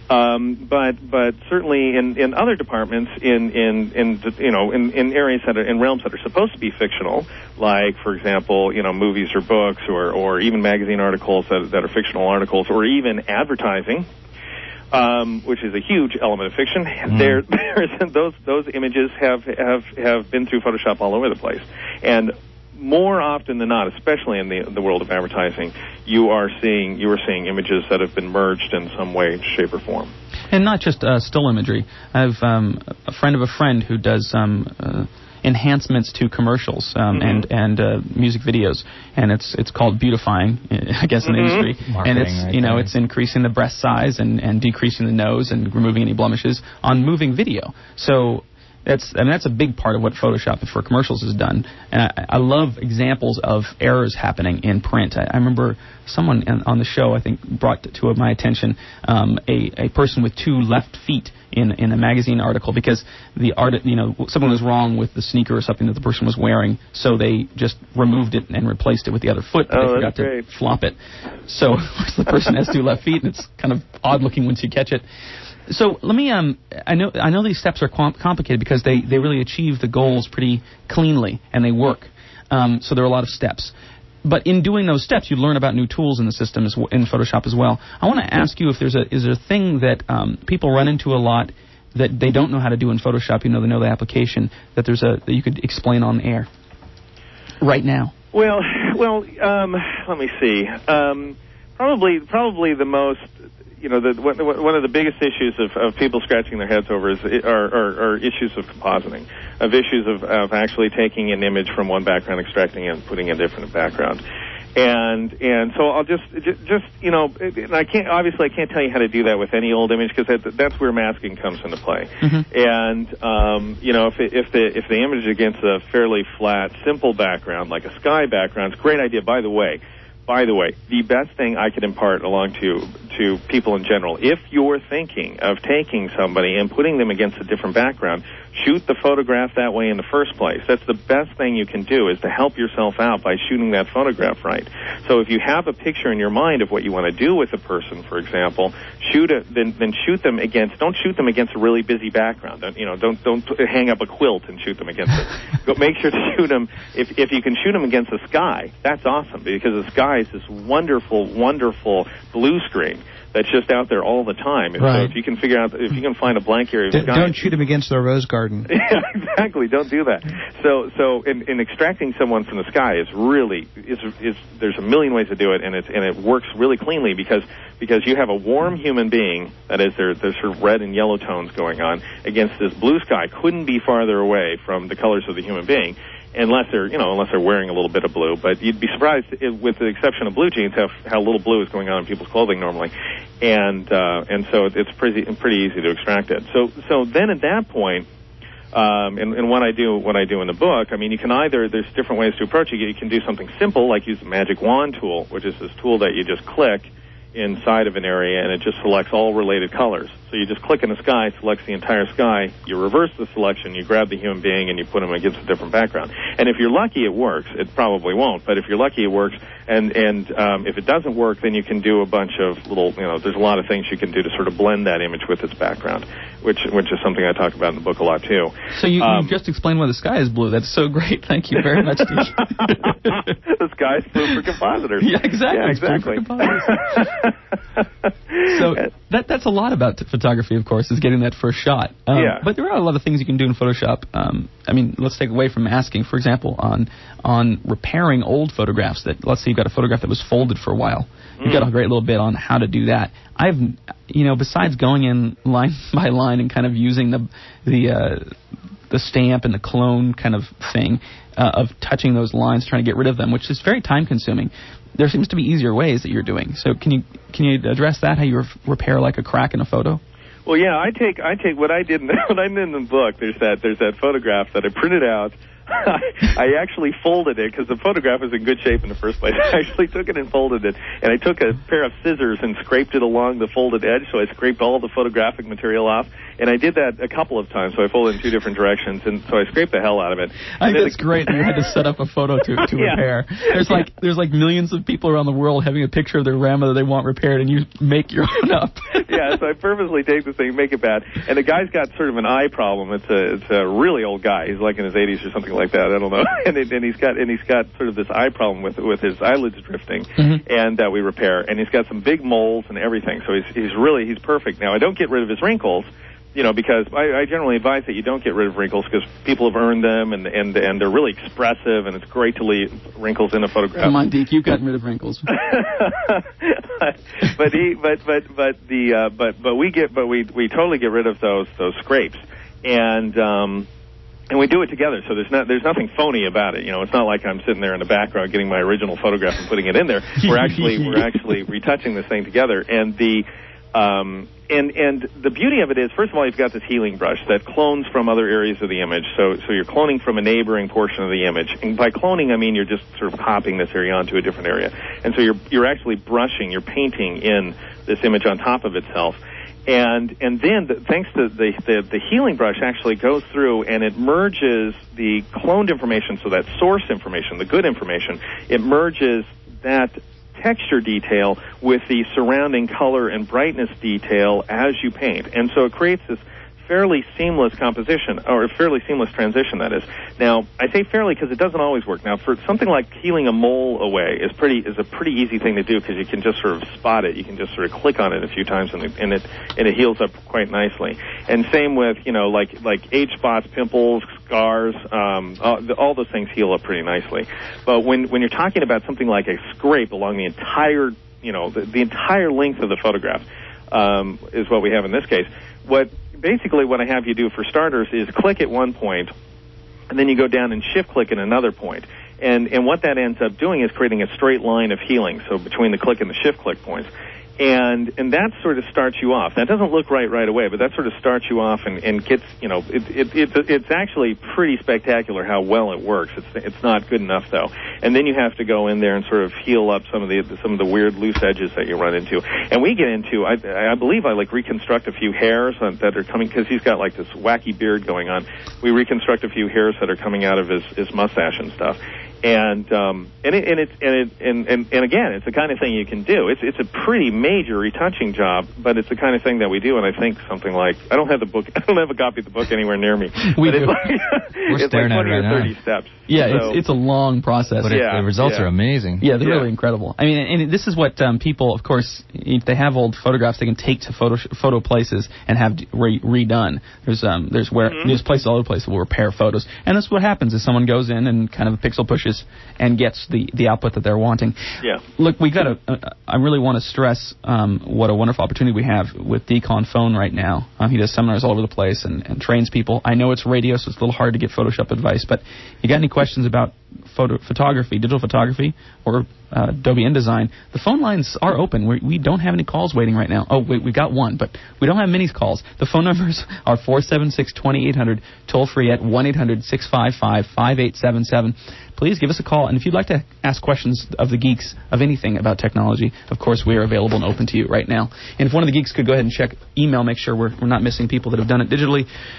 [SPEAKER 8] Um, but but certainly in, in other departments, in, in, in you know in, in areas that are in realms that are supposed to be fictional, like for example you know movies or books or, or even magazine articles that that are fictional articles, or even advertising. Um, which is a huge element of fiction. Mm. There, there's, those those images have, have have been through Photoshop all over the place, and more often than not, especially in the the world of advertising, you are seeing you are seeing images that have been merged in some way, shape, or form.
[SPEAKER 1] And not just uh, still imagery. I have um, a friend of a friend who does um, uh, enhancements to commercials um, mm-hmm. and and uh, music videos, and it's it's called beautifying, I guess, in the
[SPEAKER 6] mm-hmm.
[SPEAKER 1] industry.
[SPEAKER 6] Marketing,
[SPEAKER 1] and it's
[SPEAKER 6] right
[SPEAKER 1] you know
[SPEAKER 6] there.
[SPEAKER 1] it's increasing the breast size and, and decreasing the nose and removing any blemishes on moving video. So that's I mean that's a big part of what Photoshop for commercials has done. And I, I love examples of errors happening in print. I, I remember someone in, on the show I think brought to my attention um, a a person with two left feet in in a magazine article because the art you know something was wrong with the sneaker or something that the person was wearing, so they just removed it and replaced it with the other foot, but
[SPEAKER 8] oh,
[SPEAKER 1] they forgot
[SPEAKER 8] that's great.
[SPEAKER 1] to flop it. So the person has two left feet, and it's kind of odd looking once you catch it. So let me um I know I know these steps are com- complicated because they, they really achieve the goals pretty cleanly and they work. Um, so there are a lot of steps. But in doing those steps, you learn about new tools in the system as w- in Photoshop as well. I want to ask you if there's a is there a thing that um, people run into a lot that they don't know how to do in Photoshop, even though they know the application, that there's a that you could explain on air right now.
[SPEAKER 8] Well, well, um, let me see. Um, probably, probably the most. You know, the, one of the biggest issues of, of people scratching their heads over is are, are, are issues of compositing, of issues of, of actually taking an image from one background, extracting it, and putting it in a different background. And and so I'll just just you know, and I can't obviously I can't tell you how to do that with any old image because that, that's where masking comes into play. Mm-hmm. And um, you know, if it, if the if the image is against a fairly flat, simple background like a sky background, it's a great idea. By the way, by the way, the best thing I could impart along to to people in general, if you're thinking of taking somebody and putting them against a different background, shoot the photograph that way in the first place. That's the best thing you can do, is to help yourself out by shooting that photograph right. So if you have a picture in your mind of what you want to do with a person, for example, shoot it, then then shoot them against. Don't shoot them against a really busy background. Don't, you know, don't don't hang up a quilt and shoot them against it. But make sure to shoot them. If if you can shoot them against the sky, that's awesome, because the sky is this wonderful, wonderful blue screen that's just out there all the time. And
[SPEAKER 5] right.
[SPEAKER 8] So if you can figure out, if you can find a blank area of
[SPEAKER 5] D-
[SPEAKER 8] sky,
[SPEAKER 5] don't shoot them against the rose garden.
[SPEAKER 8] Yeah, exactly. Don't do that. So, so in, in extracting someone from the sky is really is is there's a million ways to do it, and it's and it works really cleanly because because you have a warm human being, that is, there there's sort of red and yellow tones going on, against this blue sky. Couldn't be farther away from the colors of the human being. Unless they're, you know, unless they're wearing a little bit of blue, but you'd be surprised, if, with the exception of blue jeans, how how little blue is going on in people's clothing normally, and uh, and so it's pretty pretty easy to extract it. So so then at that point, um, and, and what I do what I do in the book, I mean, you can either, there's different ways to approach it. You can do something simple like use the magic wand tool, which is this tool that you just click inside of an area, and it just selects all related colors. So you just click in the sky, selects the entire sky, you reverse the selection, you grab the human being, and you put them against a different background. And if you're lucky, it works. It probably won't, but if you're lucky, it works. And and um, if it doesn't work, then you can do a bunch of little, you know, there's a lot of things you can do to sort of blend that image with its background, which which is something I talk about in the book a lot, too.
[SPEAKER 1] So you,
[SPEAKER 8] um,
[SPEAKER 1] you just explained why the sky is blue. That's so great. Thank you very much, Steve.
[SPEAKER 8] The sky's blue for compositors.
[SPEAKER 1] Yeah, exactly.
[SPEAKER 8] Yeah,
[SPEAKER 1] It's blue
[SPEAKER 8] exactly.
[SPEAKER 1] for compositors. So that that's a lot about t- photography, of course, is getting that first shot. Um,
[SPEAKER 8] Yeah.
[SPEAKER 1] But there are a lot of things you can do in Photoshop. Um, I mean, let's take away from asking, for example, on on repairing old photographs. That let's say you've got a photograph that was folded for a while. You've got a great little bit on how to do that. I've, you know, besides going in line by line and kind of using the the uh, the stamp and the clone kind of thing uh, of touching those lines, trying to get rid of them, which is very time consuming. There seems to be easier ways that you're doing. So can you can you address that? How you re- repair like a crack in a photo?
[SPEAKER 8] Well, yeah, I take I take what I did in the, what I did in the book. There's that there's that photograph that I printed out. I actually folded it because the photograph was in good shape in the first place. I actually took it and folded it, and I took a pair of scissors and scraped it along the folded edge, so I scraped all the photographic material off, and I did that a couple of times, so I folded in two different directions, and so I scraped the hell out of it.
[SPEAKER 1] I think that's great that you had to set up a photo to, to
[SPEAKER 8] Yeah.
[SPEAKER 1] repair. There's like there's like millions of people around the world having a picture of their grandmother they want repaired, and you make your own up.
[SPEAKER 8] Yeah, so I purposely take this thing, make it bad, and the guy's got sort of an eye problem. It's a it's a really old guy. He's like in his eighties or something like that. I don't know. And, it, and he's got and he's got sort of this eye problem with with his eyelids drifting,
[SPEAKER 1] Mm-hmm.
[SPEAKER 8] and that we repair. And he's got some big moles and everything. So he's he's really he's perfect. Now I don't get rid of his wrinkles, you know, because I, I generally advise that you don't get rid of wrinkles because people have earned them, and and and they're really expressive, and it's great to leave wrinkles in a photograph.
[SPEAKER 1] Come on, Deke, you've gotten rid of wrinkles.
[SPEAKER 8] but he but but but the uh, but but we get but we we totally get rid of those those scrapes, and um and we do it together, so there's not there's nothing phony about it. You know, it's not like I'm sitting there in the background getting my original photograph and putting it in there. We're actually we're actually retouching this thing together, and the um and and the beauty of it is, first of all, you've got this healing brush that clones from other areas of the image. So so you're cloning from a neighboring portion of the image, and by cloning I mean you're just sort of copying this area onto a different area, and so you're you're actually brushing, you're painting in this image on top of itself. And and then, the, thanks to the, the the healing brush, actually goes through and it merges the cloned information, so that source information, the good information, it merges that texture detail with the surrounding color and brightness detail as you paint. And so it creates this fairly seamless composition, or a fairly seamless transition, that is. Now, I say fairly because it doesn't always work. Now, for something like healing a mole away is pretty is a pretty easy thing to do because you can just sort of spot it. You can just sort of click on it a few times, and it and it, and it heals up quite nicely. And same with, you know, like like age spots, pimples, scars, um, all, all those things heal up pretty nicely. But when when you're talking about something like a scrape along the entire, you know, the, the entire length of the photograph, um, is what we have in this case. What Basically, what I have you do for starters is click at one point, and then you go down and shift-click at another point. And and what that ends up doing is creating a straight line of healing, so between the click and the shift-click points. And and that sort of starts you off. That doesn't look right right away, but that sort of starts you off and, and gets, you know, it, it, it, it's actually pretty spectacular how well it works. It's it's not good enough, though. And then you have to go in there and sort of heal up some of the some of the weird loose edges that you run into. And we get into, I, I believe I, like, reconstruct a few hairs that are coming, because he's got, like, this wacky beard going on. We reconstruct a few hairs that are coming out of his, his mustache and stuff. And um, and it, and it's and, it, and and and again, it's the kind of thing you can do. It's it's a pretty major retouching job, but it's the kind of thing that we do. And I think something like, I don't have the book, I don't have a copy of the book anywhere near me.
[SPEAKER 1] We
[SPEAKER 8] but
[SPEAKER 1] do.
[SPEAKER 8] It's like,
[SPEAKER 6] We're
[SPEAKER 8] it's
[SPEAKER 6] staring
[SPEAKER 8] like
[SPEAKER 6] at it
[SPEAKER 8] twenty
[SPEAKER 6] right
[SPEAKER 8] or thirty
[SPEAKER 6] now.
[SPEAKER 8] steps.
[SPEAKER 1] Yeah,
[SPEAKER 8] So-
[SPEAKER 1] it's it's a long process.
[SPEAKER 6] But it,
[SPEAKER 8] Yeah,
[SPEAKER 6] the results
[SPEAKER 8] yeah.
[SPEAKER 6] are amazing.
[SPEAKER 1] Yeah, they're
[SPEAKER 8] Yeah.
[SPEAKER 1] really incredible. I mean, and this is what um, people, of course, if they have old photographs, they can take to photo photo places and have re- redone. There's um there's where
[SPEAKER 8] Mm-hmm.
[SPEAKER 1] there's places all over the place that will repair photos, and that's what happens is someone goes in and kind of pixel pushes and gets the the output that they're wanting.
[SPEAKER 8] Yeah.
[SPEAKER 1] Look, we got to. Uh, I really want to stress um, what a wonderful opportunity we have with Decon Phone right now. Um, he does seminars all over the place and, and trains people. I know it's radio, so it's a little hard to get Photoshop advice, but you got any questions about photo photography, digital photography, or uh, Adobe InDesign? The phone lines are open. We, we don't have any calls waiting right now. Oh, wait, we got one, but we don't have many calls. The phone numbers are four seven six, two eight hundred, toll free at one eight hundred, six five five, five eight seven seven. Please give us a call, and if you'd like to ask questions of the geeks of anything about technology, of course, we are available and open to you right now. And if one of the geeks could go ahead and check email, make sure we're, we're not missing people that have done it digitally.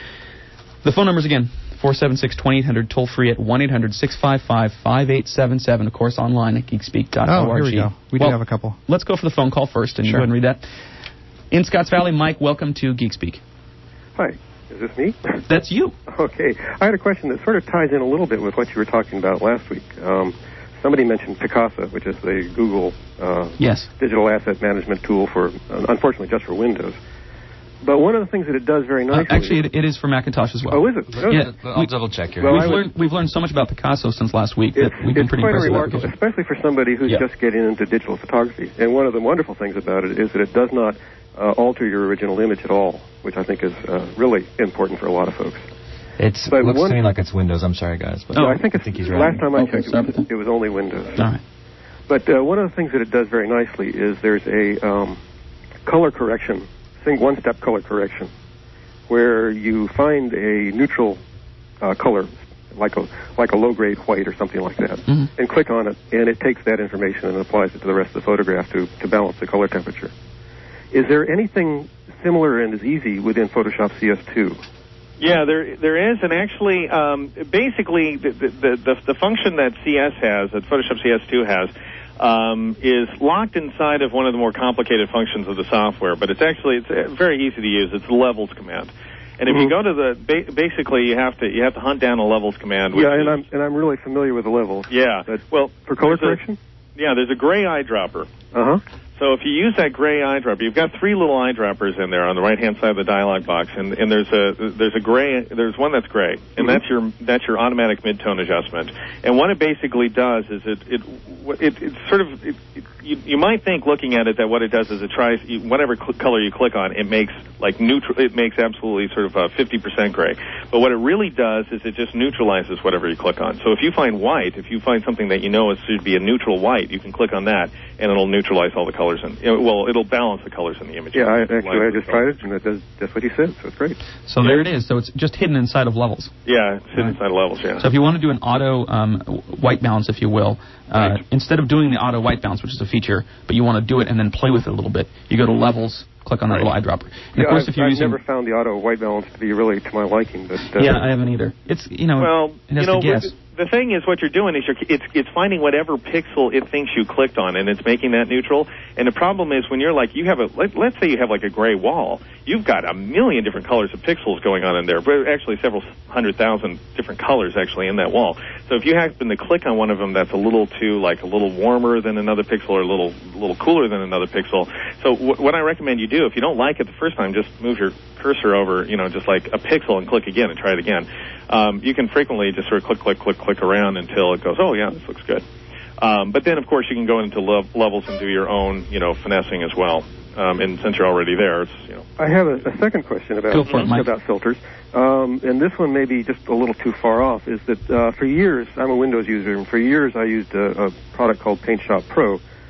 [SPEAKER 1] The phone numbers again, four seven six, two eight hundred, toll free at one eight hundred, six five five, five eight seven seven, of course, online at geekspeak dot org.
[SPEAKER 5] Oh, here we go. We
[SPEAKER 1] well,
[SPEAKER 5] do have a couple.
[SPEAKER 1] Let's go for the phone call first, and
[SPEAKER 5] Sure.
[SPEAKER 1] go ahead and read that. In Scotts Valley, Mike, welcome to Geekspeak.
[SPEAKER 13] Hi, is this me?
[SPEAKER 1] That's you.
[SPEAKER 13] Okay. I had a question that sort of ties in a little bit with what you were talking about last week. Um, somebody mentioned Picasa, which is the Google uh,
[SPEAKER 1] Yes.
[SPEAKER 13] digital asset management tool for, uh, unfortunately, just for Windows. But one of the things that it does very
[SPEAKER 1] Uh,
[SPEAKER 13] nicely...
[SPEAKER 1] actually, it, it is for Macintosh as well.
[SPEAKER 13] Oh, is it? Oh,
[SPEAKER 1] Yeah,
[SPEAKER 6] I'll
[SPEAKER 1] we-
[SPEAKER 6] double check here.
[SPEAKER 13] Well,
[SPEAKER 1] we've,
[SPEAKER 13] I would-
[SPEAKER 1] learned, we've learned so much about Picasso since last week that
[SPEAKER 13] It's,
[SPEAKER 1] we've been
[SPEAKER 13] it's
[SPEAKER 1] pretty
[SPEAKER 13] quite
[SPEAKER 1] impressed with
[SPEAKER 13] remarkable,
[SPEAKER 1] it.
[SPEAKER 13] especially for somebody who's
[SPEAKER 1] Yeah.
[SPEAKER 13] just getting into digital photography. And one of the wonderful things about it is that it does not uh, alter your original image at all, which I think is uh, really important for a lot of folks.
[SPEAKER 6] It's,
[SPEAKER 13] But
[SPEAKER 6] it looks
[SPEAKER 13] one-
[SPEAKER 6] to me like it's Windows. I'm sorry, guys. But
[SPEAKER 13] No, I think it's,
[SPEAKER 6] think he's
[SPEAKER 13] last
[SPEAKER 6] right.
[SPEAKER 13] time I
[SPEAKER 1] Okay,
[SPEAKER 13] checked,
[SPEAKER 1] sorry
[SPEAKER 13] it
[SPEAKER 1] about
[SPEAKER 13] was, it was only Windows.
[SPEAKER 1] All right.
[SPEAKER 13] But uh, one of the things that it does very nicely is there's a um, color correction, sing one-step color correction, where you find a neutral uh, color, like a like a low-grade white or something like that,
[SPEAKER 1] Mm-hmm.
[SPEAKER 13] and click on it, and it takes that information and applies it to the rest of the photograph to, to balance the color temperature. Is there anything similar and as easy within Photoshop C S two?
[SPEAKER 8] Yeah, there there is, and actually, um, basically, the, the the the function that C S has, that Photoshop C S two has, um, is locked inside of one of the more complicated functions of the software. But it's actually it's uh, very easy to use. It's the levels command, and if
[SPEAKER 13] Mhm.
[SPEAKER 8] you go to the ba- basically you have to you have to hunt down a levels command. Which
[SPEAKER 13] Yeah, and
[SPEAKER 8] is,
[SPEAKER 13] I'm and I'm really familiar with the levels.
[SPEAKER 8] yeah.
[SPEAKER 13] But
[SPEAKER 8] Well,
[SPEAKER 13] for color
[SPEAKER 8] there's a-
[SPEAKER 13] correction?
[SPEAKER 8] yeah, there's a gray eyedropper.
[SPEAKER 13] Uh huh.
[SPEAKER 8] So if you use that gray eyedropper, you've got three little eyedroppers in there on the right-hand side of the dialog box, and, and there's a there's a gray there's one that's gray, and
[SPEAKER 13] Mm-hmm.
[SPEAKER 8] that's your that's your automatic mid-tone adjustment. And what it basically does is it it it, it sort of it, it, you, you might think looking at it that what it does is it tries whatever cl- color you click on, it makes like neutral it makes absolutely sort of a fifty percent gray. But what it really does is it just neutralizes whatever you click on. So if you find white, if you find something that you know is should be a neutral white, you can click on that, and it'll neutralize all the colors. In, you know, well, it'll balance the colors in the image.
[SPEAKER 13] Yeah, I, actually, I just tried it, and it does just what you said, so it's great.
[SPEAKER 1] So there it is. So it's just hidden inside of levels.
[SPEAKER 8] Yeah, it's hidden inside of levels, yeah.
[SPEAKER 1] So if you want to do an auto um, white balance, if you will, uh,
[SPEAKER 8] Right.
[SPEAKER 1] instead of doing the auto white balance, which is a feature, but you want to do it and then play with it a little bit, you go to levels, click on that
[SPEAKER 8] Right.
[SPEAKER 1] little eyedropper. And
[SPEAKER 13] Yeah,
[SPEAKER 1] of course,
[SPEAKER 13] I've,
[SPEAKER 1] if you're
[SPEAKER 13] I've
[SPEAKER 1] using,
[SPEAKER 13] never found the auto white balance to be really to my liking, but uh,
[SPEAKER 1] yeah, I haven't either. It's you know,
[SPEAKER 8] Well,
[SPEAKER 1] it has
[SPEAKER 8] you know,
[SPEAKER 1] to guess.
[SPEAKER 8] the, the thing is, what you're doing is you're it's it's finding whatever pixel it thinks you clicked on, and it's making that neutral. And the problem is when you're like you have a let, let's say you have like a gray wall, you've got a million different colors of pixels going on in there, but actually several hundred thousand different colors actually in that wall. So if you happen to click on one of them that's a little too like a little warmer than another pixel or a little little cooler than another pixel, so w- what I recommend you do if you don't like it the first time, just move your cursor over, you know, just like a pixel and click again and try it again. Um, you can frequently just sort of click, click, click, click around until it goes, oh, yeah, this looks good. Um, but then, of course, you can go into le- levels and do your own, you know, finessing as well. Um, and since you're already there, it's, you know.
[SPEAKER 13] I have a, a second question about
[SPEAKER 1] Go for it, Mike.
[SPEAKER 13] about filters, um, and this one may be just a little too far off. Is that uh, for years I'm a Windows user, and for years I used a, a product called Paint Shop Pro,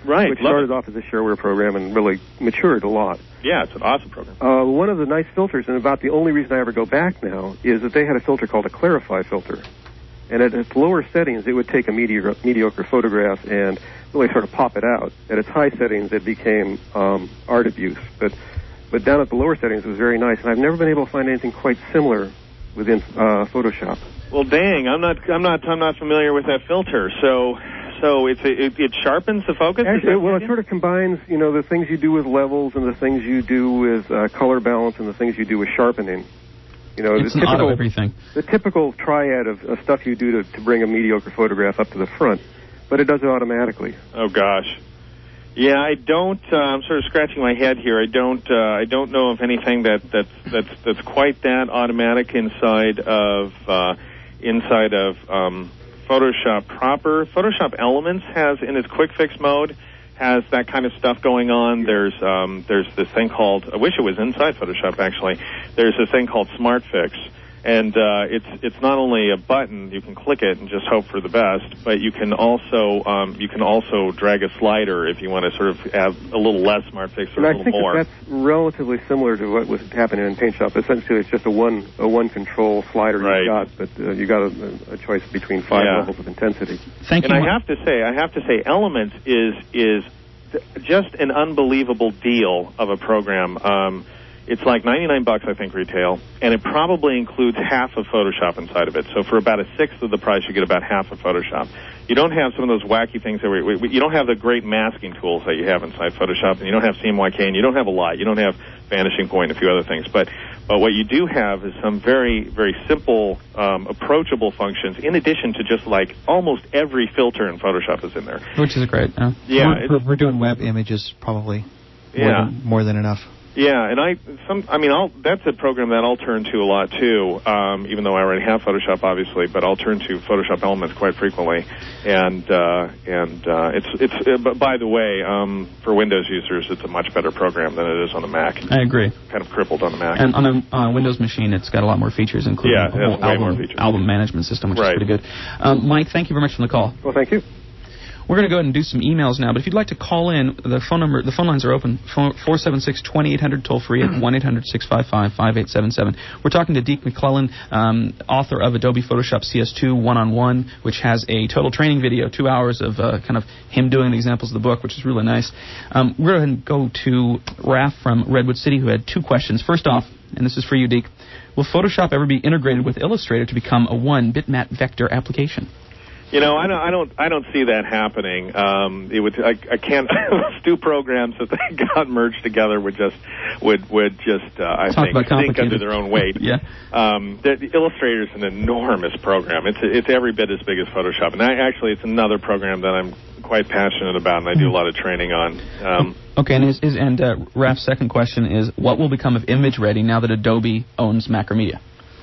[SPEAKER 8] Right,
[SPEAKER 13] which
[SPEAKER 8] love
[SPEAKER 13] started
[SPEAKER 8] it.
[SPEAKER 13] off as a shareware program and really matured a lot.
[SPEAKER 8] Yeah, it's an awesome program.
[SPEAKER 13] Uh, one of the nice filters, and about the only reason I ever go back now, is that they had a filter called a Clarify filter. And at its lower settings, it would take a mediocre, mediocre photograph and really sort of pop it out. At its high settings, it became um, art abuse. But but down at the lower settings, it was very nice. And I've never been able to find anything quite similar within uh, Photoshop.
[SPEAKER 8] Well, dang, I'm not, I'm not, I'm not familiar with that filter. So, so it's a, it, it sharpens the focus.
[SPEAKER 13] Actually, well, it sort of combines, you know, the things you do with levels and the things you do with uh, color balance and the things you do with sharpening. You know,
[SPEAKER 1] It's
[SPEAKER 13] the
[SPEAKER 1] an
[SPEAKER 13] typical
[SPEAKER 1] auto everything.
[SPEAKER 13] the typical triad of, of stuff you do to, to bring a mediocre photograph up to the front, but it does it automatically.
[SPEAKER 8] Oh gosh, yeah, I don't. Uh, I'm sort of scratching my head here. I don't. Uh, I don't know of anything that that's that's that's quite that automatic inside of uh, inside of um, Photoshop proper. Photoshop Elements has in its quick fix mode has that kind of stuff going on. There's um, there's this thing called, I wish it was inside Photoshop actually, there's this thing called Smart Fix. And uh, it's it's not only a button, you can click it and just hope for the best, but you can also um, you can also drag a slider if you want to sort of have a little less Smart Fix or
[SPEAKER 13] And
[SPEAKER 8] a
[SPEAKER 13] I
[SPEAKER 8] little
[SPEAKER 13] think
[SPEAKER 8] more.
[SPEAKER 13] that that's relatively similar to what was happening in PaintShop. Essentially, it's just a one a one control slider
[SPEAKER 8] Right.
[SPEAKER 13] you've got, but uh, you got a, a choice between five
[SPEAKER 8] Yeah.
[SPEAKER 13] levels of intensity.
[SPEAKER 1] Thank
[SPEAKER 8] and
[SPEAKER 1] you.
[SPEAKER 8] I
[SPEAKER 1] Mike.
[SPEAKER 8] have to say, I have to say, Elements is is th- just an unbelievable deal of a program. Um, it's like ninety-nine bucks, I think, retail, and it probably includes half of Photoshop inside of it. So for about a sixth of the price, you get about half of Photoshop. You don't have some of those wacky things that we, we you don't have the great masking tools that you have inside Photoshop, and you don't have C M Y K, and you don't have a lot. You don't have Vanishing Point and a few other things. But but what you do have is some very, very simple, um, approachable functions, in addition to just like almost every filter in Photoshop is in there.
[SPEAKER 1] Which is great. Yeah,
[SPEAKER 8] Yeah,
[SPEAKER 5] we're,
[SPEAKER 8] it's-
[SPEAKER 5] we're, we're doing web images probably more,
[SPEAKER 8] Yeah.
[SPEAKER 5] than, more than enough.
[SPEAKER 8] Yeah, and I, some, I mean, I'll, that's a program that I'll turn to a lot too. Um, even though I already have Photoshop, obviously, but I'll turn to Photoshop Elements quite frequently. And uh, and uh, it's it's. Uh, but by the way, um, for Windows users, it's a much better program than it is on the Mac.
[SPEAKER 1] I agree.
[SPEAKER 8] Kind of crippled on the Mac.
[SPEAKER 1] And on a uh, Windows machine, it's got a lot more features, including
[SPEAKER 8] Yeah, it
[SPEAKER 1] a
[SPEAKER 8] has
[SPEAKER 1] whole
[SPEAKER 8] way more
[SPEAKER 1] album,
[SPEAKER 8] features.
[SPEAKER 1] album management system, which
[SPEAKER 8] Right.
[SPEAKER 1] is pretty good. Um, Mike, thank you very much for the call.
[SPEAKER 13] Well, thank you.
[SPEAKER 1] We're going to go ahead and do some emails now, but if you'd like to call in, the phone number, the phone lines are open, four seven six, two eight hundred, toll free at one eight hundred, six five five, five eight seven seven. We're talking to Deke McClellan, um, author of Adobe Photoshop C S two one-on-one, which has a total training video, two hours of uh, kind of him doing the examples of the book, which is really nice. Um, we're going to go to Raf from Redwood City, who had two questions. First off, and this is for you, Deke, will Photoshop ever be integrated with Illustrator to become a one bitmap vector application?
[SPEAKER 8] You know, I don't, I don't, I don't see that happening. Um, it would, I, I can't. Those two programs that they got merged together would just, would, would just, uh, I
[SPEAKER 1] Talk
[SPEAKER 8] think,
[SPEAKER 1] about
[SPEAKER 8] sink
[SPEAKER 1] complicated.
[SPEAKER 8] under their own weight.
[SPEAKER 1] Yeah.
[SPEAKER 8] Um, the, the Illustrator is an enormous program. It's, it's every bit as big as Photoshop, and I, actually, it's another program that I'm quite passionate about, and I do a lot of training on. Um,
[SPEAKER 1] Okay, and his, his, and uh, Raf's second question is, what will become of ImageReady now that Adobe owns Macromedia,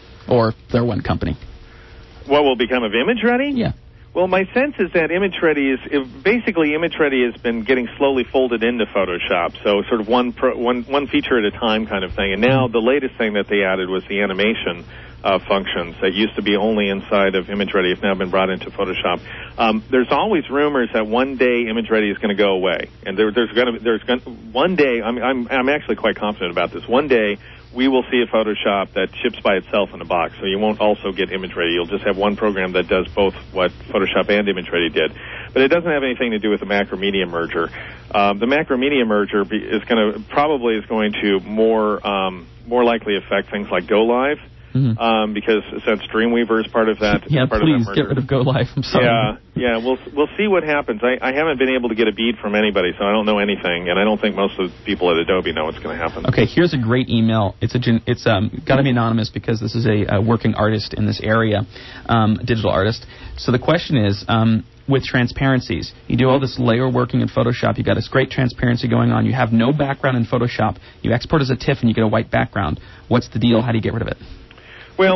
[SPEAKER 1] or their one company?
[SPEAKER 8] what will become of ImageReady?
[SPEAKER 1] Yeah.
[SPEAKER 8] Well, my sense is that ImageReady is if basically ImageReady has been getting slowly folded into Photoshop, so sort of one pro, one one feature at a time kind of thing. And now the latest thing that they added was the animation uh, functions that used to be only inside of ImageReady have now been brought into Photoshop. Um, there's always rumors that one day ImageReady is going to go away, and there, there's going to there's going one day. I'm I'm I'm actually quite confident about this. One day we will see a Photoshop that ships by itself in a box, so you won't also get ImageReady. You'll just have one program that does both what Photoshop and ImageReady did. But it doesn't have anything to do with the Macromedia merger. Um, the Macromedia merger be, is going to probably is going to more um, more likely affect things like Go Live. Mm-hmm. Um, because since Dreamweaver is part of that,
[SPEAKER 1] yeah,
[SPEAKER 8] part
[SPEAKER 1] please
[SPEAKER 8] of that merger.
[SPEAKER 1] get rid of Go Live. I'm sorry.
[SPEAKER 8] Yeah, yeah, we'll we'll see what happens. I, I haven't been able to get a bead from anybody, so I don't know anything, and I don't think most of the people at Adobe know what's going to happen.
[SPEAKER 1] Okay, here's a great email. It's a gen- it's um got to be anonymous because this is a, a working artist in this area, um, a digital artist. So the question is. Um, with transparencies. You do all this layer working in Photoshop. You got this great transparency going on. You have no background in Photoshop. You export as a TIFF and you get a white background. What's the deal? How do you get rid of it?
[SPEAKER 8] Well,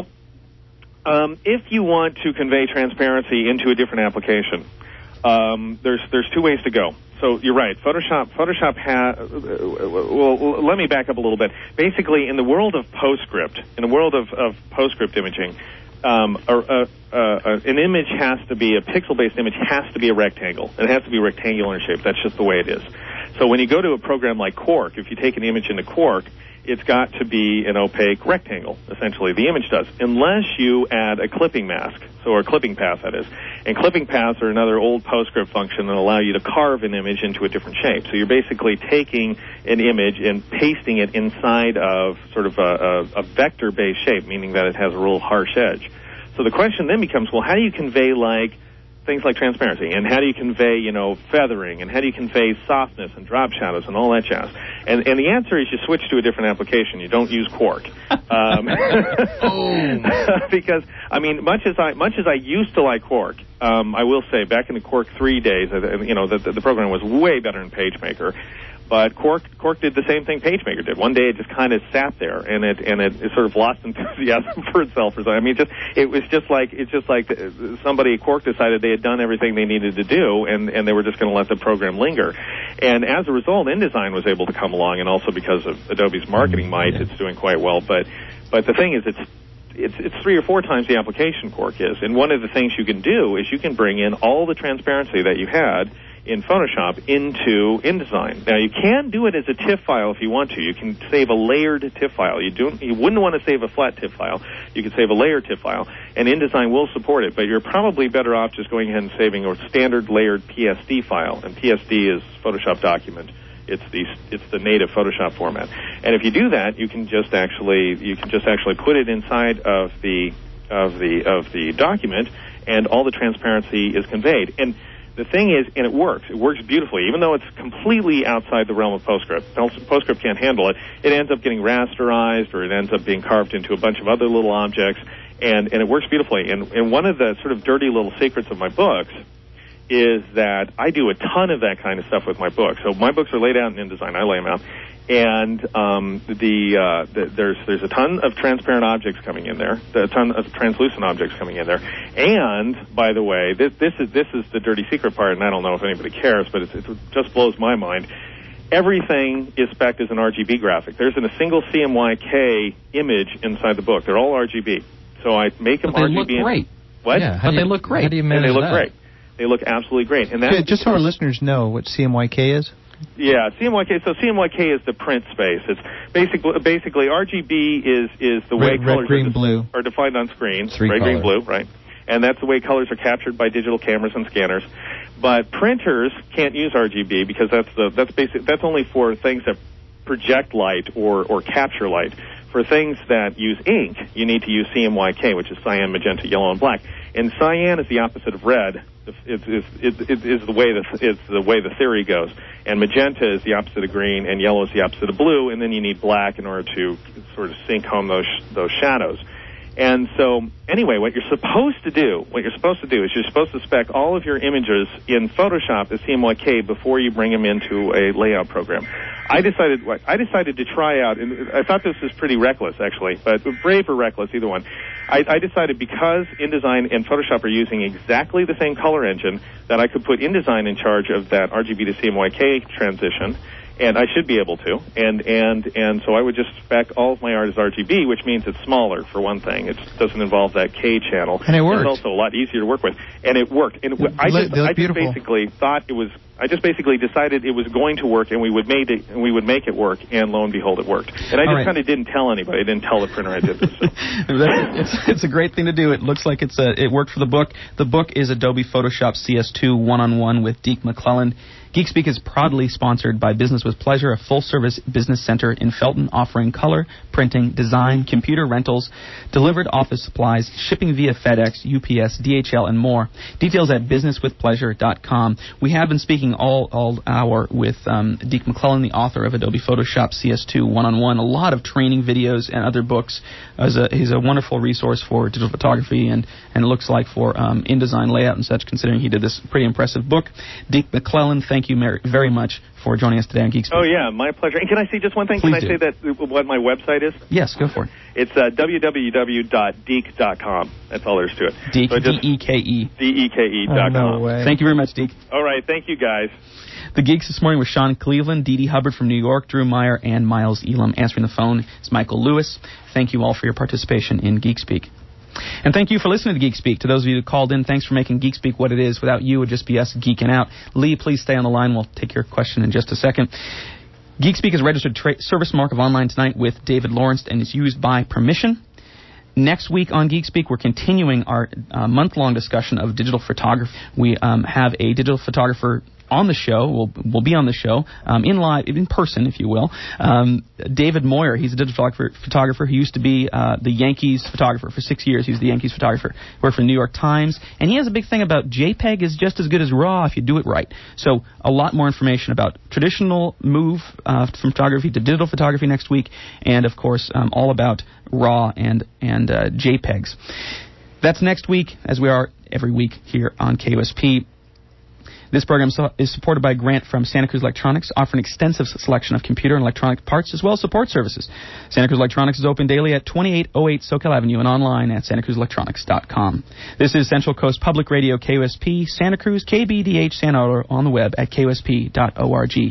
[SPEAKER 8] um, if you want to convey transparency into a different application, um, there's there's two ways to go. So you're right. Photoshop Photoshop ha- well, let me back up a little bit. Basically, in the world of PostScript, in the world of, of PostScript imaging, um, a, a, a, an image has to be, a pixel-based image has to be a rectangle. It has to be rectangular in shape. That's just the way it is. So when you go to a program like Quark, if you take an image into Quark, it's got to be an opaque rectangle, essentially. The image does, unless you add a clipping mask, so or a clipping path, that is. And clipping paths are another old PostScript function that allow you to carve an image into a different shape. So you're basically taking an image and pasting it inside of sort of a, a, a vector-based shape, meaning that it has a real harsh edge. So the question then becomes, well, how do you convey, like, things like transparency, and how do you convey, you know, feathering, and how do you convey softness and drop shadows and all that jazz? And and the answer is you switch to a different application. You don't use Quark, um, because I mean, much as I much as I used to like Quark, um, I will say back in the Quark three days, you know, the, the program was way better than PageMaker. But Quark, Quark did the same thing PageMaker did. One day it just kind of sat there, and it and it, it sort of lost enthusiasm for itself. Or something. I mean, just it was just like it's just like somebody at Quark decided they had done everything they needed to do, and and they were just going to let the program linger. And as a result, InDesign was able to come along, and also because of Adobe's marketing might, it's doing quite well. But but the thing is, it's It's, it's three or four times the application Quark is. And one of the things you can do is you can bring in all the transparency that you had in Photoshop into InDesign. Now, you can do it as a TIFF file if you want to. You can save a layered TIFF file. You, don't, you wouldn't want to save a flat TIFF file. You could save a layered TIFF file, and InDesign will support it. But you're probably better off just going ahead and saving a standard layered P S D file. And P S D is Photoshop document. It's the it's the native Photoshop format, and if you do that, you can just actually you can just actually put it inside of the of the of the document, and all the transparency is conveyed. And the thing is, and it works. It works beautifully, even though it's completely outside the realm of PostScript. PostScript can't handle it. It ends up getting rasterized, or it ends up being carved into a bunch of other little objects, and and it works beautifully. And and one of the sort of dirty little secrets of my books is that I do a ton of that kind of stuff with my books. So my books are laid out in InDesign. I lay them out. And um, the, uh, the there's there's a ton of transparent objects coming in there, a ton of translucent objects coming in there. And, by the way, this, this is this is the dirty secret part, and I don't know if anybody cares, but it's, it just blows my mind. Everything is spec'd as an R G B graphic. There isn't a single C M Y K image inside the book. They're all R G B. So I make them
[SPEAKER 14] but they
[SPEAKER 8] R G B.
[SPEAKER 14] Look great.
[SPEAKER 8] What?
[SPEAKER 14] Yeah, but you, they look great.
[SPEAKER 6] How do you manage
[SPEAKER 8] and they look
[SPEAKER 6] that?
[SPEAKER 8] great. They look absolutely great. And that's
[SPEAKER 5] yeah, just so our listeners know what C M Y K is.
[SPEAKER 8] Yeah, C M Y K. So C M Y K is the print space. It's basically basically R G B is is the way
[SPEAKER 5] red,
[SPEAKER 8] colors
[SPEAKER 5] red, green,
[SPEAKER 8] are,
[SPEAKER 5] blue.
[SPEAKER 8] are defined on screen.
[SPEAKER 6] Three
[SPEAKER 8] red,
[SPEAKER 6] color.
[SPEAKER 8] green, blue, right? And that's the way colors are captured by digital cameras and scanners. But printers can't use R G B because that's the that's basic that's only for things that project light or or capture light. For things that use ink, you need to use C M Y K, which is cyan, magenta, yellow, and black. And cyan is the opposite of red. It's, it's, it's, it's, it's the way the it's the way the theory goes. And magenta is the opposite of green, and yellow is the opposite of blue. And then you need black in order to sort of sync home those those shadows. And so, anyway, what you're supposed to do, what you're supposed to do is you're supposed to spec all of your images in Photoshop as C M Y K before you bring them into a layout program. I decided, I decided to try out, and I thought this was pretty reckless, actually, but brave or reckless, either one. I, I decided because InDesign and Photoshop are using exactly the same color engine, that I could put InDesign in charge of that R G B to C M Y K transition. And I should be able to, and and and so I would just spec all of my art as R G B, which means it's smaller for one thing. It doesn't involve that K channel,
[SPEAKER 5] and it worked.
[SPEAKER 8] It's also a lot easier to work with, and it worked. And it, I just, I just basically thought it was. I just basically decided it was going to work, and we would make it, and we would make it work, and lo and behold, it worked. And I just
[SPEAKER 1] right.
[SPEAKER 8] kind of didn't tell anybody. I didn't tell the printer I did this. So.
[SPEAKER 1] it's, it's a great thing to do. It looks like it's a, it worked for the book. The book is Adobe Photoshop C S two one-on-one with Deke McClellan. GeekSpeak is proudly sponsored by Business with Pleasure, a full-service business center in Felton offering color, printing, design, computer rentals, delivered office supplies, shipping via FedEx, U P S, D H L, and more. Details at business with pleasure dot com. We have been speaking all, all hour with um, Deke McClellan, the author of Adobe Photoshop C S two one-on-one, a lot of training videos and other books. As a, he's a wonderful resource for digital photography and, and it looks like for um, InDesign layout and such, considering he did this pretty impressive book. Deke McClellan, thank you very much for joining us today on GeekSpeak.
[SPEAKER 8] Oh, yeah, my pleasure. And can I say just one thing?
[SPEAKER 1] Please
[SPEAKER 8] can I
[SPEAKER 1] do.
[SPEAKER 8] say that what my website is?
[SPEAKER 1] Yes, go for it.
[SPEAKER 8] It's uh, w w w dot deke dot com. That's all there is to it.
[SPEAKER 1] Deke,
[SPEAKER 8] so
[SPEAKER 1] D E K E.
[SPEAKER 8] D E K E dot com.
[SPEAKER 5] Oh, no way.
[SPEAKER 1] Thank you very much, Deke.
[SPEAKER 8] All right, thank you, guys.
[SPEAKER 1] The Geeks this morning with Sean Cleveland, Dee Dee Hubbard from New York, Drew Meyer, and Miles Elam. Answering the phone is Michael Lewis. Thank you all for your participation in GeekSpeak. And And thank you for listening to Geek Speak. To those of you who called in, thanks for making Geek Speak what it is. Without you, it would just be us geeking out. Lee, please stay on the line. We'll take your question in just a second. Geek Speak is a registered tra- service mark of Online Tonight with David Lawrence and is used by permission. Next week on Geek Speak, we're continuing our uh, month-long discussion of digital photography. We um, have a digital photographer on the show. We'll, we'll be on the show um, in live, in person, if you will. Um, David Moyer, he's a digital photographer, photographer who used to be uh, the Yankees photographer for six years. He was the Yankees photographer. He worked for the New York Times, and he has a big thing about JPEG is just as good as RAW if you do it right. So a lot more information about traditional move uh, from photography to digital photography next week, and of course um, all about RAW and and uh, JPEGs. That's next week, as we are every week here on K U S P. This program is supported by a grant from Santa Cruz Electronics, offering extensive selection of computer and electronic parts as well as support services. Santa Cruz Electronics is open daily at twenty-eight oh eight Socal Avenue and online at santa cruz electronics dot com. This is Central Coast Public Radio K U S P, Santa Cruz, K B D H Santa Ana on the web at K U S P dot org.